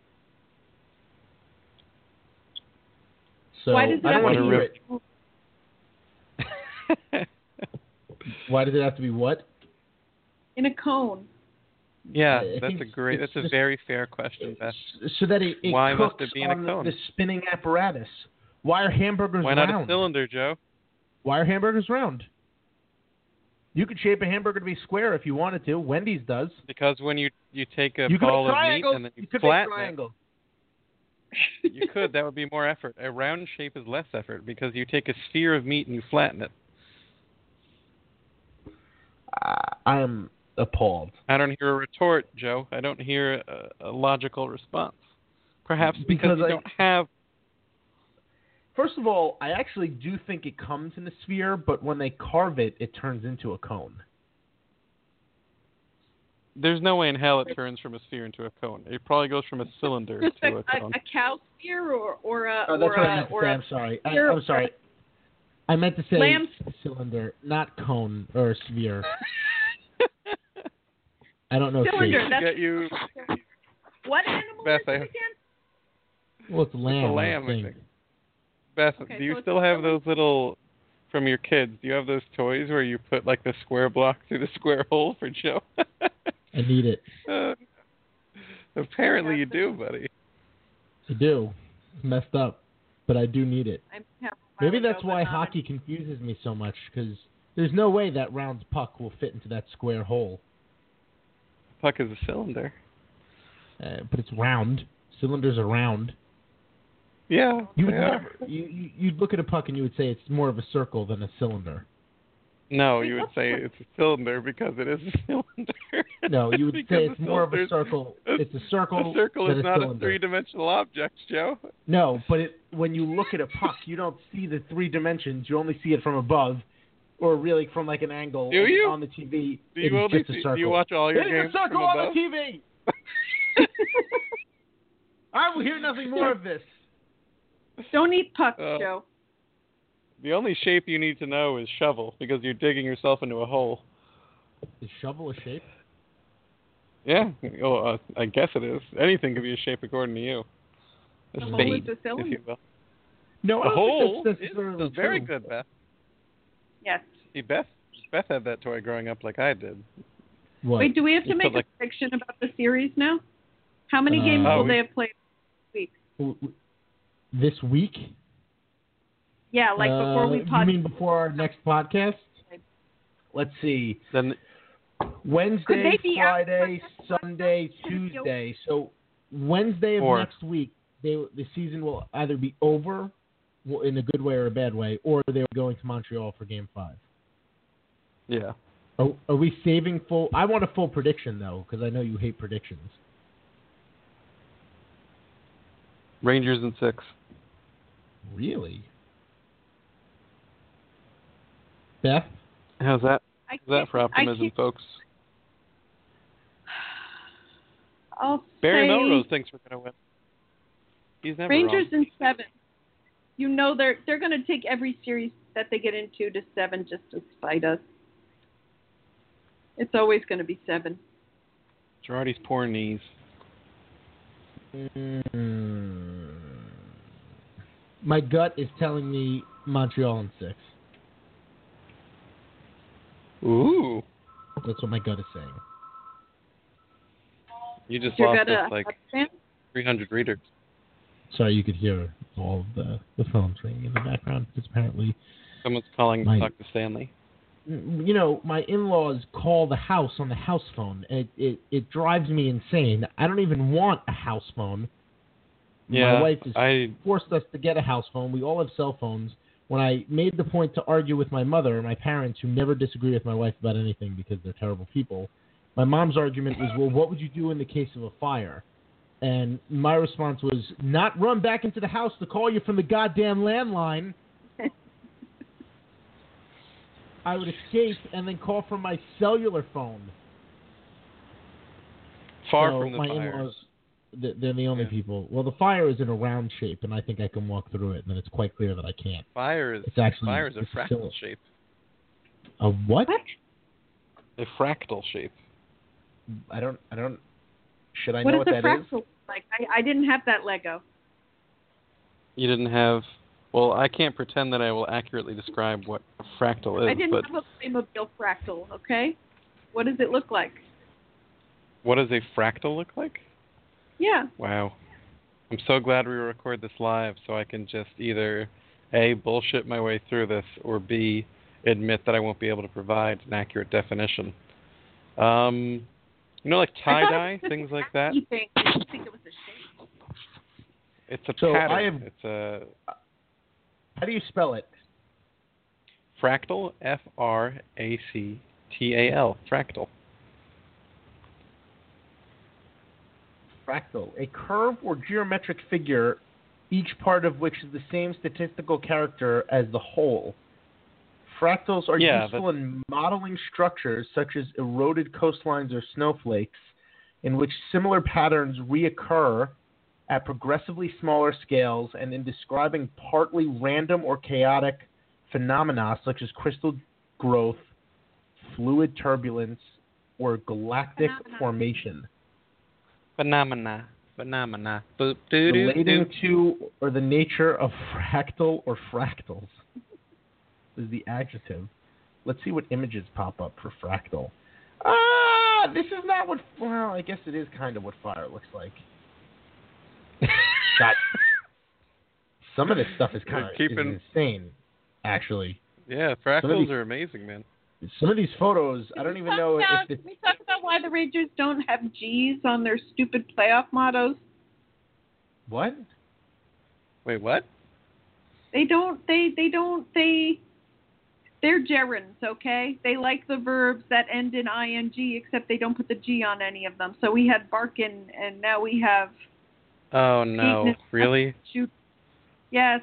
So Why does it I don't have want to to be hear it. Why does it have to be what? in a cone? Yeah, I that's think that's a very fair question, Beth. So that it Why must cooks it be in a on cone? the spinning apparatus. Why are hamburgers Why not round? a cylinder, Joe? Why are hamburgers round? You could shape a hamburger to be square if you wanted to. Wendy's does. Because when you take a You could ball make of meat triangles. and then you could make flatten it, triangles. you could. That would be more effort. A round shape is less effort because you take a sphere of meat and you flatten it. I am appalled. I don't hear a retort, Joe. I don't hear a logical response. Perhaps because you don't have... First of all, I actually do think it comes in a sphere, but when they carve it, it turns into a cone. There's no way in hell it turns from a sphere into a cone. It probably goes from a cylinder Just to a cone. a cow spear or a Oh, that's what I meant to say. I'm sorry. I'm sorry. I meant to say lamb cylinder, not cone or sphere. I don't know. Cylinder. Shape. That's Get you, what animal Beth, is it again? Well, it's lamb. It's a lamb, I I think. think. Beth, Okay, do you so still have those little, from your kids, do you have those toys where you put like the square block through the square hole for Joe? I need it. Apparently you do, buddy. I do. It's messed up, but I do need it. Maybe that's why but hockey confuses me so much, because there's no way that round puck will fit into that square hole. Puck is a cylinder. But it's round. Cylinders are round. Yeah. You would they are. never. You'd look at a puck and you would say it's more of a circle than a cylinder. No, you would say it's a cylinder because it is a cylinder. No, you would say it's more of a cylinder's- circle. It's a circle. A circle than is not cylinder. a three-dimensional object, Joe. No, but when you look at a puck, you don't see the 3 dimensions. You only see it from above, or really from like an angle Do you? on the TV. Do It you is only just a see, circle. do you watch all your It games is a circle from on above? the TV. I will hear nothing more of this. Don't eat pucks, Joe. The only shape you need to know is shovel because you're digging yourself into a hole. Is shovel a shape? Yeah, well, I guess it is. Anything can be a shape according to you. A The hole spade, is a cylinder. if you will. No, The hole that's is necessarily very true. good, Beth. Yes. See, Beth had that toy growing up like I did. What? Wait, do we have to You make put, like- a prediction about the series now? How many games will they have played this week? This week? Yeah, like before we You mean before our next podcast? Let's see. Then Wednesday, they be out Friday, for Sunday, Tuesday. So Wednesday of 4. next week, the season will either be over in a good way or a bad way, or they're going to Montreal for Game 5. yeah. Are we saving full? I want a full prediction, though, because I know you hate predictions. Rangers in 6. Really? Beth? How's that? I How's that for can't- I optimism, can't- folks? I'll Barry say Melrose thinks we're going to win. He's never Rangers wrong. in 7. You know they're going to take every series that they get into to 7 just to spite us. It's always going to be 7. Girardi's poor knees. My gut is telling me Montreal in 6. Ooh. That's what my gut is saying. You just You're lost gonna us like understand? 300 readers. Sorry, you could hear all of the phones ringing in the background because apparently Someone's calling to talk to Stanley. You know, my in-laws call the house on the house phone, and it drives me insane. I don't even want a house phone. Yeah, my wife has forced us to get a house phone. We all have cell phones. When I made the point to argue with my mother, my parents, who never disagree with my wife about anything because they're terrible people, my mom's argument was, well, what would you do in the case of a fire? And my response was, not run back into the house to call you from the goddamn landline. I would escape and then call from my cellular phone. Far from the my fires. In-laws, they're the only people. Well, the fire is in a round shape, and I think I can walk through it, and then it's quite clear that I can't. Fire is a fractal shape. A what? A fractal shape. I don't. Should I know what that is? What is a fractal like? I didn't have that Lego. You didn't have. Well, I can't pretend that I will accurately describe what a fractal is. I didn't have a Playmobil fractal. Okay, what does it look like? What does a fractal look like? Yeah. Wow. I'm so glad we record this live so I can just either A, bullshit my way through this, or B, admit that I won't be able to provide an accurate definition. You know, like tie-dye, things like that? I didn't think it was a shape. It's a pattern. It's a... How do you spell it? Fractal, Fractal. Fractal. Fractal, a curve or geometric figure, each part of which is the same statistical character as the whole. Fractals are useful in modeling structures such as eroded coastlines or snowflakes, in which similar patterns reoccur at progressively smaller scales, and in describing partly random or chaotic phenomena such as crystal growth, fluid turbulence, or galactic formation. Phenomena. Relating to or the nature of fractal or fractals is the adjective. Let's see what images pop up for fractal. This is not what... Well, I guess it is kind of what fire looks like. God. Some of this stuff is kind of insane, actually. Yeah, fractals are amazing, man. Some of these photos, I don't even know if... Can we talk about why the Rangers don't have G's on their stupid playoff mottos? What? Wait, what? They're gerunds, okay? They like the verbs that end in ing, except they don't put the G on any of them. So we had barkin, and now we have... Oh, no. Really? Shoot. Yes.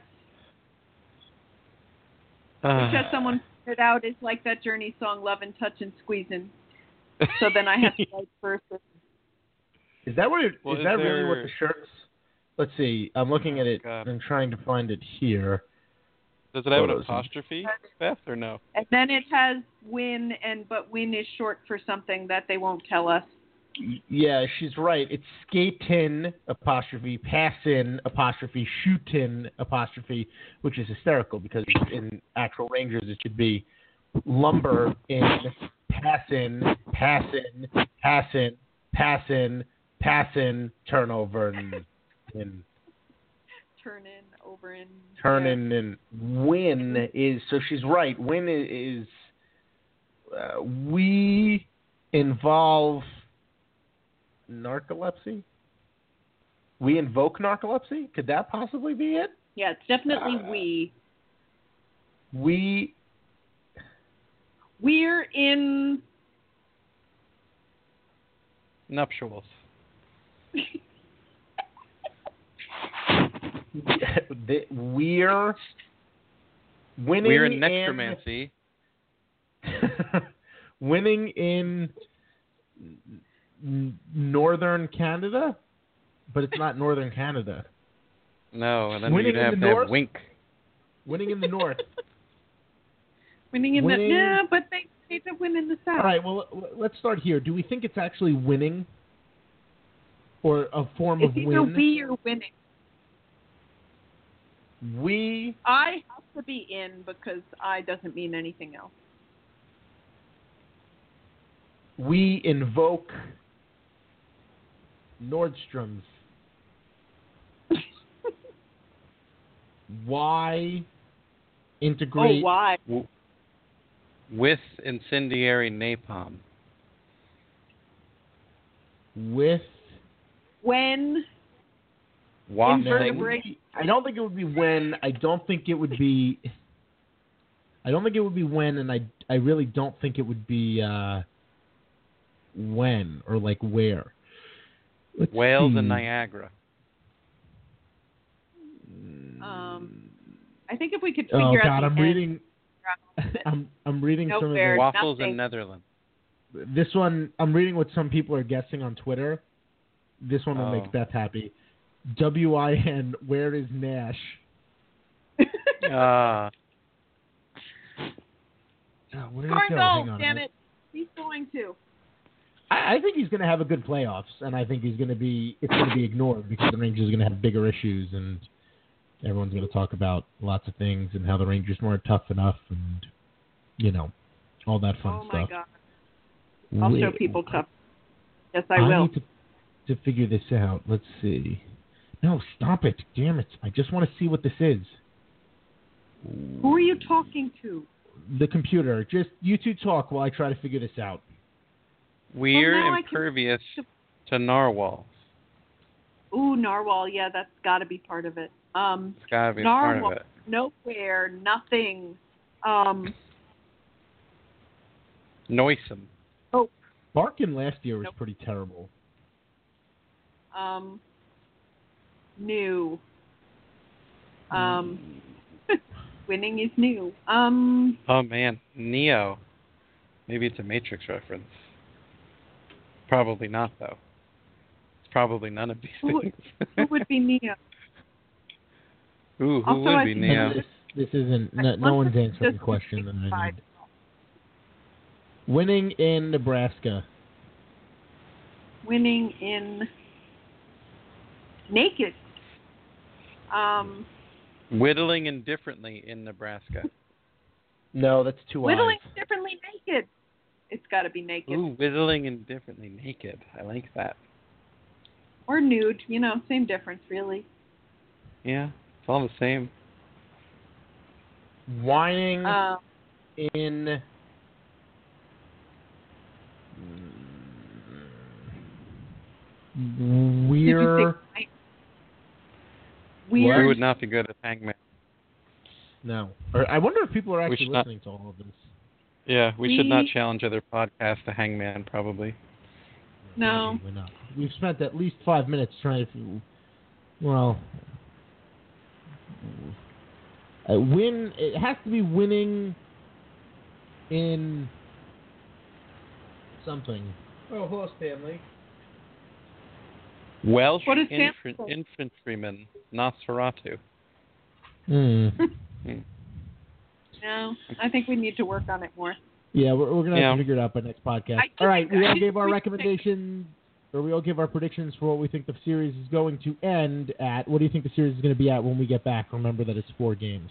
Which, as someone pointed out, is like that Journey song, Lovin', Touchin', Squeezin'. So then I have to write verses. Is that what it, is that really what the shirts... Let's see. I'm looking at it and trying to find it here. Does it have an apostrophe, Beth, or no? And then it has win, but win is short for something that they won't tell us. Yeah, she's right. It's skatin', apostrophe, passin', apostrophe, shootin', apostrophe, which is hysterical because in actual Rangers it should be lumber in, passin', turnover in. Turn in and win is, so she's right. Win is we involve narcolepsy. We invoke narcolepsy. Could that possibly be it? Yeah, it's definitely We're in nuptials. We're winning. We're in necromancy. Winning in northern Canada, but it's not northern Canada. No, and then winning you'd have in to the have north? wink. Winning in the north. winning in the... Yeah, but they need to win in the south. All right, well, let's start here. Do we think it's actually winning? Or a form of win? It's either we or winning. I have to be in because I doesn't mean anything else. We invoke Nordstrom's. Why integrate why? With incendiary napalm. with When Waffling. Invertebrate. I don't think it would be when. I don't think it would be. I don't think it would be when, and I really don't think it would be when or like where. Let's Wales see. and Niagara. I think if we could figure out the I'm end, reading. I'm reading some of the Waffles nothing. in Netherlands. This one. I'm reading what some people are guessing on Twitter. This one will Oh. make Beth happy. WIN. Where is Nash? Ah. Where did it go? Hang Cardinal, on. damn it. He's going to. I think he's going to have a good playoffs, and I think it's going to be ignored because the Rangers are going to have bigger issues, and everyone's going to talk about lots of things and how the Rangers weren't tough enough, and all that fun Oh stuff. my God. I'll show people tough. Yes, I will. need to figure this out. Let's see. No, stop it! Damn it! I just want to see what this is. Who are you talking to? The computer. Just you two talk while I try to figure this out. We're now I can- impervious to narwhals. Ooh, narwhal. Yeah, that's got to be part of it. It's got to be narwhal. part of it. Nowhere. Nothing. Noisome. Barkin last year was pretty terrible. New. Winning is new. Oh man, Neo. Maybe it's a Matrix reference. Probably not though. It's probably none of these things. Who would be Neo? Ooh, who Also, would I be think Neo? This isn't. No one's answering the question that I need. Winning in Nebraska. Winning in naked. Whittling indifferently in Nebraska. No, that's two Whittling eyes. differently naked. It's got to be naked. Ooh, whittling indifferently naked. I like that. Or nude. Same difference, really. Yeah, it's all the same. Whining in. We're. We Weird. would not be good at Hangman. No. Or I wonder if people are actually should not- listening to all of this. Yeah, we should not challenge other podcasts to Hangman, probably. No. Probably not. We've spent at least 5 minutes trying to. Well. Win. It has to be winning in something. Oh, hello, Stanley. Welsh What is Stanley? infantryman Nosferatu. Hmm. No. I think we need to work on it more. Yeah, we're going to have Yeah. to figure it out by next podcast. I All right, think- we I all think gave our we- recommendations, or we all give our predictions for what we think the series is going to end at. What do you think the series is going to be at when we get back? Remember that it's 4 games.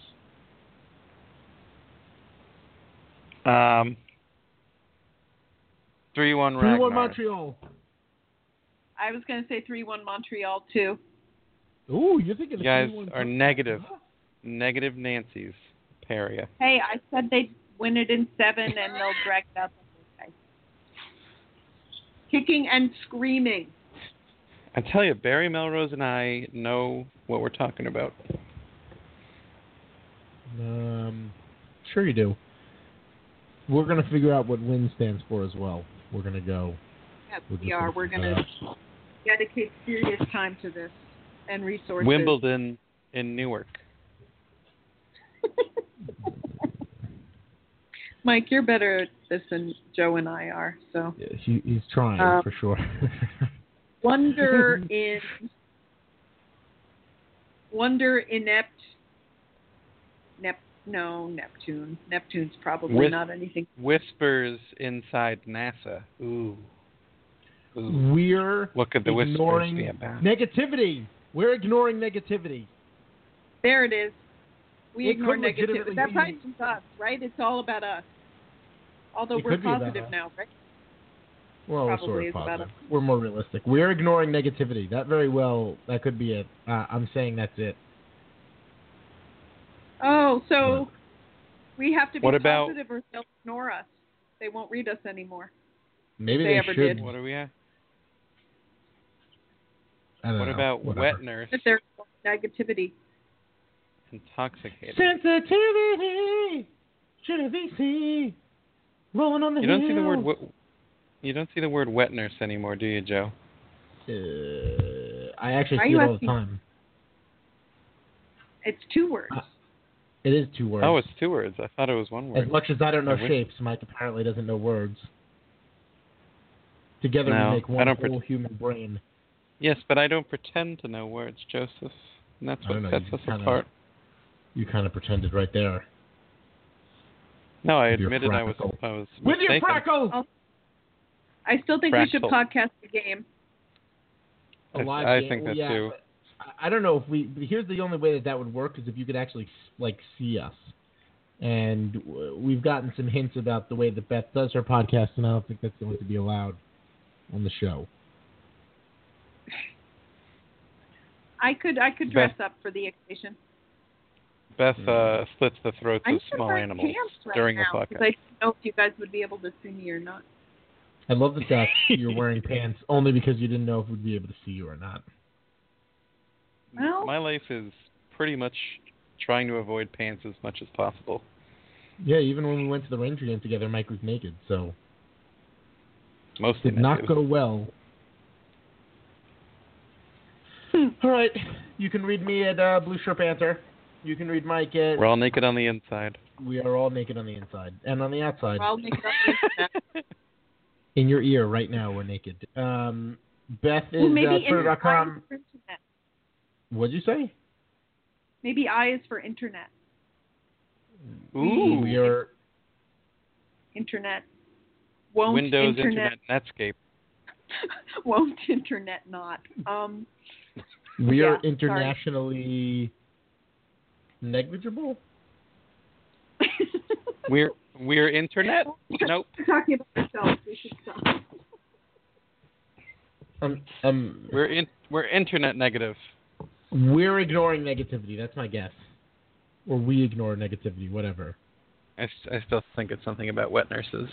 3-1 3-1 Ragnar. Montreal. I was going to say 3-1 Montreal, too. Ooh, you're thinking You guys 3-1 are negative. Negative Nancy's, Peria. Hey, I said they'd win it in 7 and they'll drag it out the whole way. Kicking and screaming. I tell you, Barry Melrose and I know what we're talking about. Sure you do. We're going to figure out what WIN stands for as well. We're going to go. Yes, We're we just are. gonna We're going figure to dedicate serious time to this and resources. Wimbledon in Newark. Mike, you're better at this than Joe and I are. So Yeah, he's trying, for sure. Wonder inept. Neptune. Neptune's probably not anything. Whispers inside NASA. Ooh. We're What could the whispers ignoring be about? negativity. We're ignoring negativity. There it is. We It ignore could negativity. legitimately That be- probably means us, right? It's all about us. Although It we're could be about positive us. now, right? Well, we're Probably sort is of about positive. We're more realistic. We're ignoring negativity. That very well, that could be it. I'm saying that's it. Oh, so We have to be What about- positive or they'll ignore us. They won't read us anymore. Maybe They they ever should. did. What do we have? I don't What know. about Whatever. wet nurse? But there's negativity. Intoxicated. Sensitivity, VC, rolling on the You don't see the hill. word. You don't see the word wet nurse anymore, do you, Joe? I actually Why see you it all the asking? time. It's 2 words. It is 2 words. Oh, it's 2 words. I thought it was 1 word. As much as I don't know I wish- shapes, Mike apparently doesn't know words. Together No, we make I one don't whole human brain. Yes, but I don't pretend to know words, Joseph. And that's I what don't know, sets you us kinda- apart. You kind of pretended right there. No, I With your admitted I was freckle. With your mistaken. freckles! I still think we should Fractal. podcast the game. A live I game. think Well, that yeah, too. but I don't know if we. Here's the only way that would work is if you could actually see us. And we've gotten some hints about the way that Beth does her podcast, and I don't think that's going to be allowed on the show. I could dress up for the occasion. Beth slits the throats I'm of just small wearing animals pants right during now, the 'cause podcast. I didn't know if you guys would be able to see me or not. I love the fact you're wearing pants only because you didn't know if we'd be able to see you or not. Well- My life is pretty much trying to avoid pants as much as possible. Yeah, even when we went to the Ranger game together, Mike was naked, so Mostly did not naked. go well. All right, you can read me at Blue Shirt Panther. You can read Mike at. We're all naked on the inside. We are all naked on the inside and on the outside. I'll make it up on the internet. In your ear right now, we're naked. Beth is Well, maybe Twitter.com. I is for internet. What'd you say? Maybe I is for internet. Ooh. We are. Internet. Won't Windows, internet. Netscape. Won't internet not. We Yeah, are sorry. internationally negligible. We're internet? Nope. We're talking about ourselves. We should stop. We're internet negative. We're ignoring negativity. That's my guess. Or we ignore negativity, whatever. I still think it's something about wet nurses.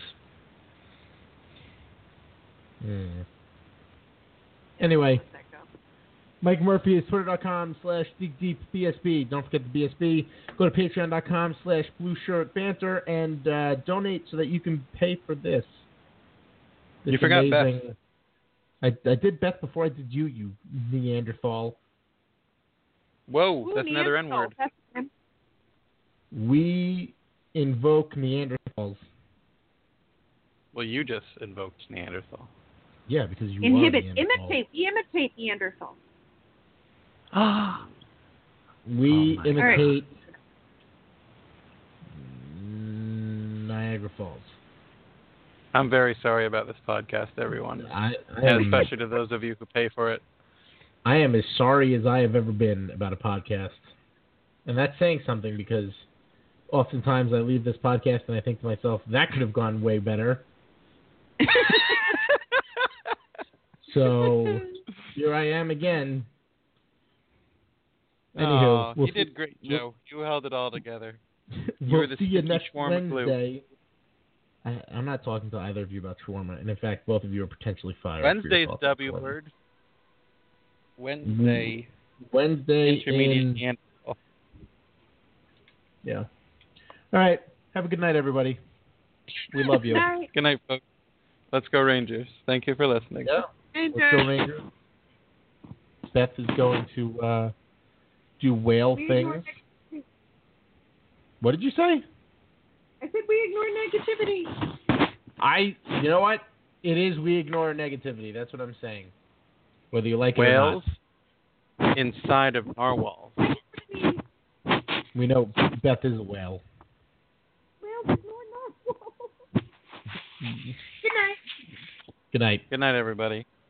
Anyway, Let that go. Mike Murphy is twitter.com/digdeepbsb. Don't forget the BSB. Go to patreon.com/blueshirtbanter and donate so that you can pay for this. You forgot amazing... Beth. I did Beth before I did you Neanderthal. Whoa, Ooh, that's another N Neanderthal. word. That's- We invoke Neanderthals. Well, you just invoked Neanderthal. Yeah, because you Inhibit. are Neanderthal. Imitate. We imitate Neanderthals. We Oh my imitate Niagara Falls. I'm very sorry about this podcast, everyone. I And am, especially to those of you who pay for it. I am as sorry as I have ever been about a podcast. And that's saying something because oftentimes I leave this podcast and I think to myself, that could have gone way better. So here I am again. Anywho, You did great, Joe. You held it all together. We'll were the see you sticky next shawarma glue. Wednesday. I'm not talking to either of you about shawarma, and in fact, both of you are potentially fired. Wednesday's for your W thoughts. word. Wednesday. Wednesday Intermediate in... Neanderthal. Yeah. All right. Have a good night, everybody. We love you. Night. Good night, folks. Let's go Rangers. Thank you for listening. Yeah. Let's go, Rangers. Beth is going to do whale We things. ignore negativity. What did you say? I said we ignore negativity. You know what? It is we ignore negativity. That's what I'm saying. Whether you like it or Whales not. inside of narwhals. We know Beth is a whale. Well, ignore not. Good night. Good night. Good night, everybody.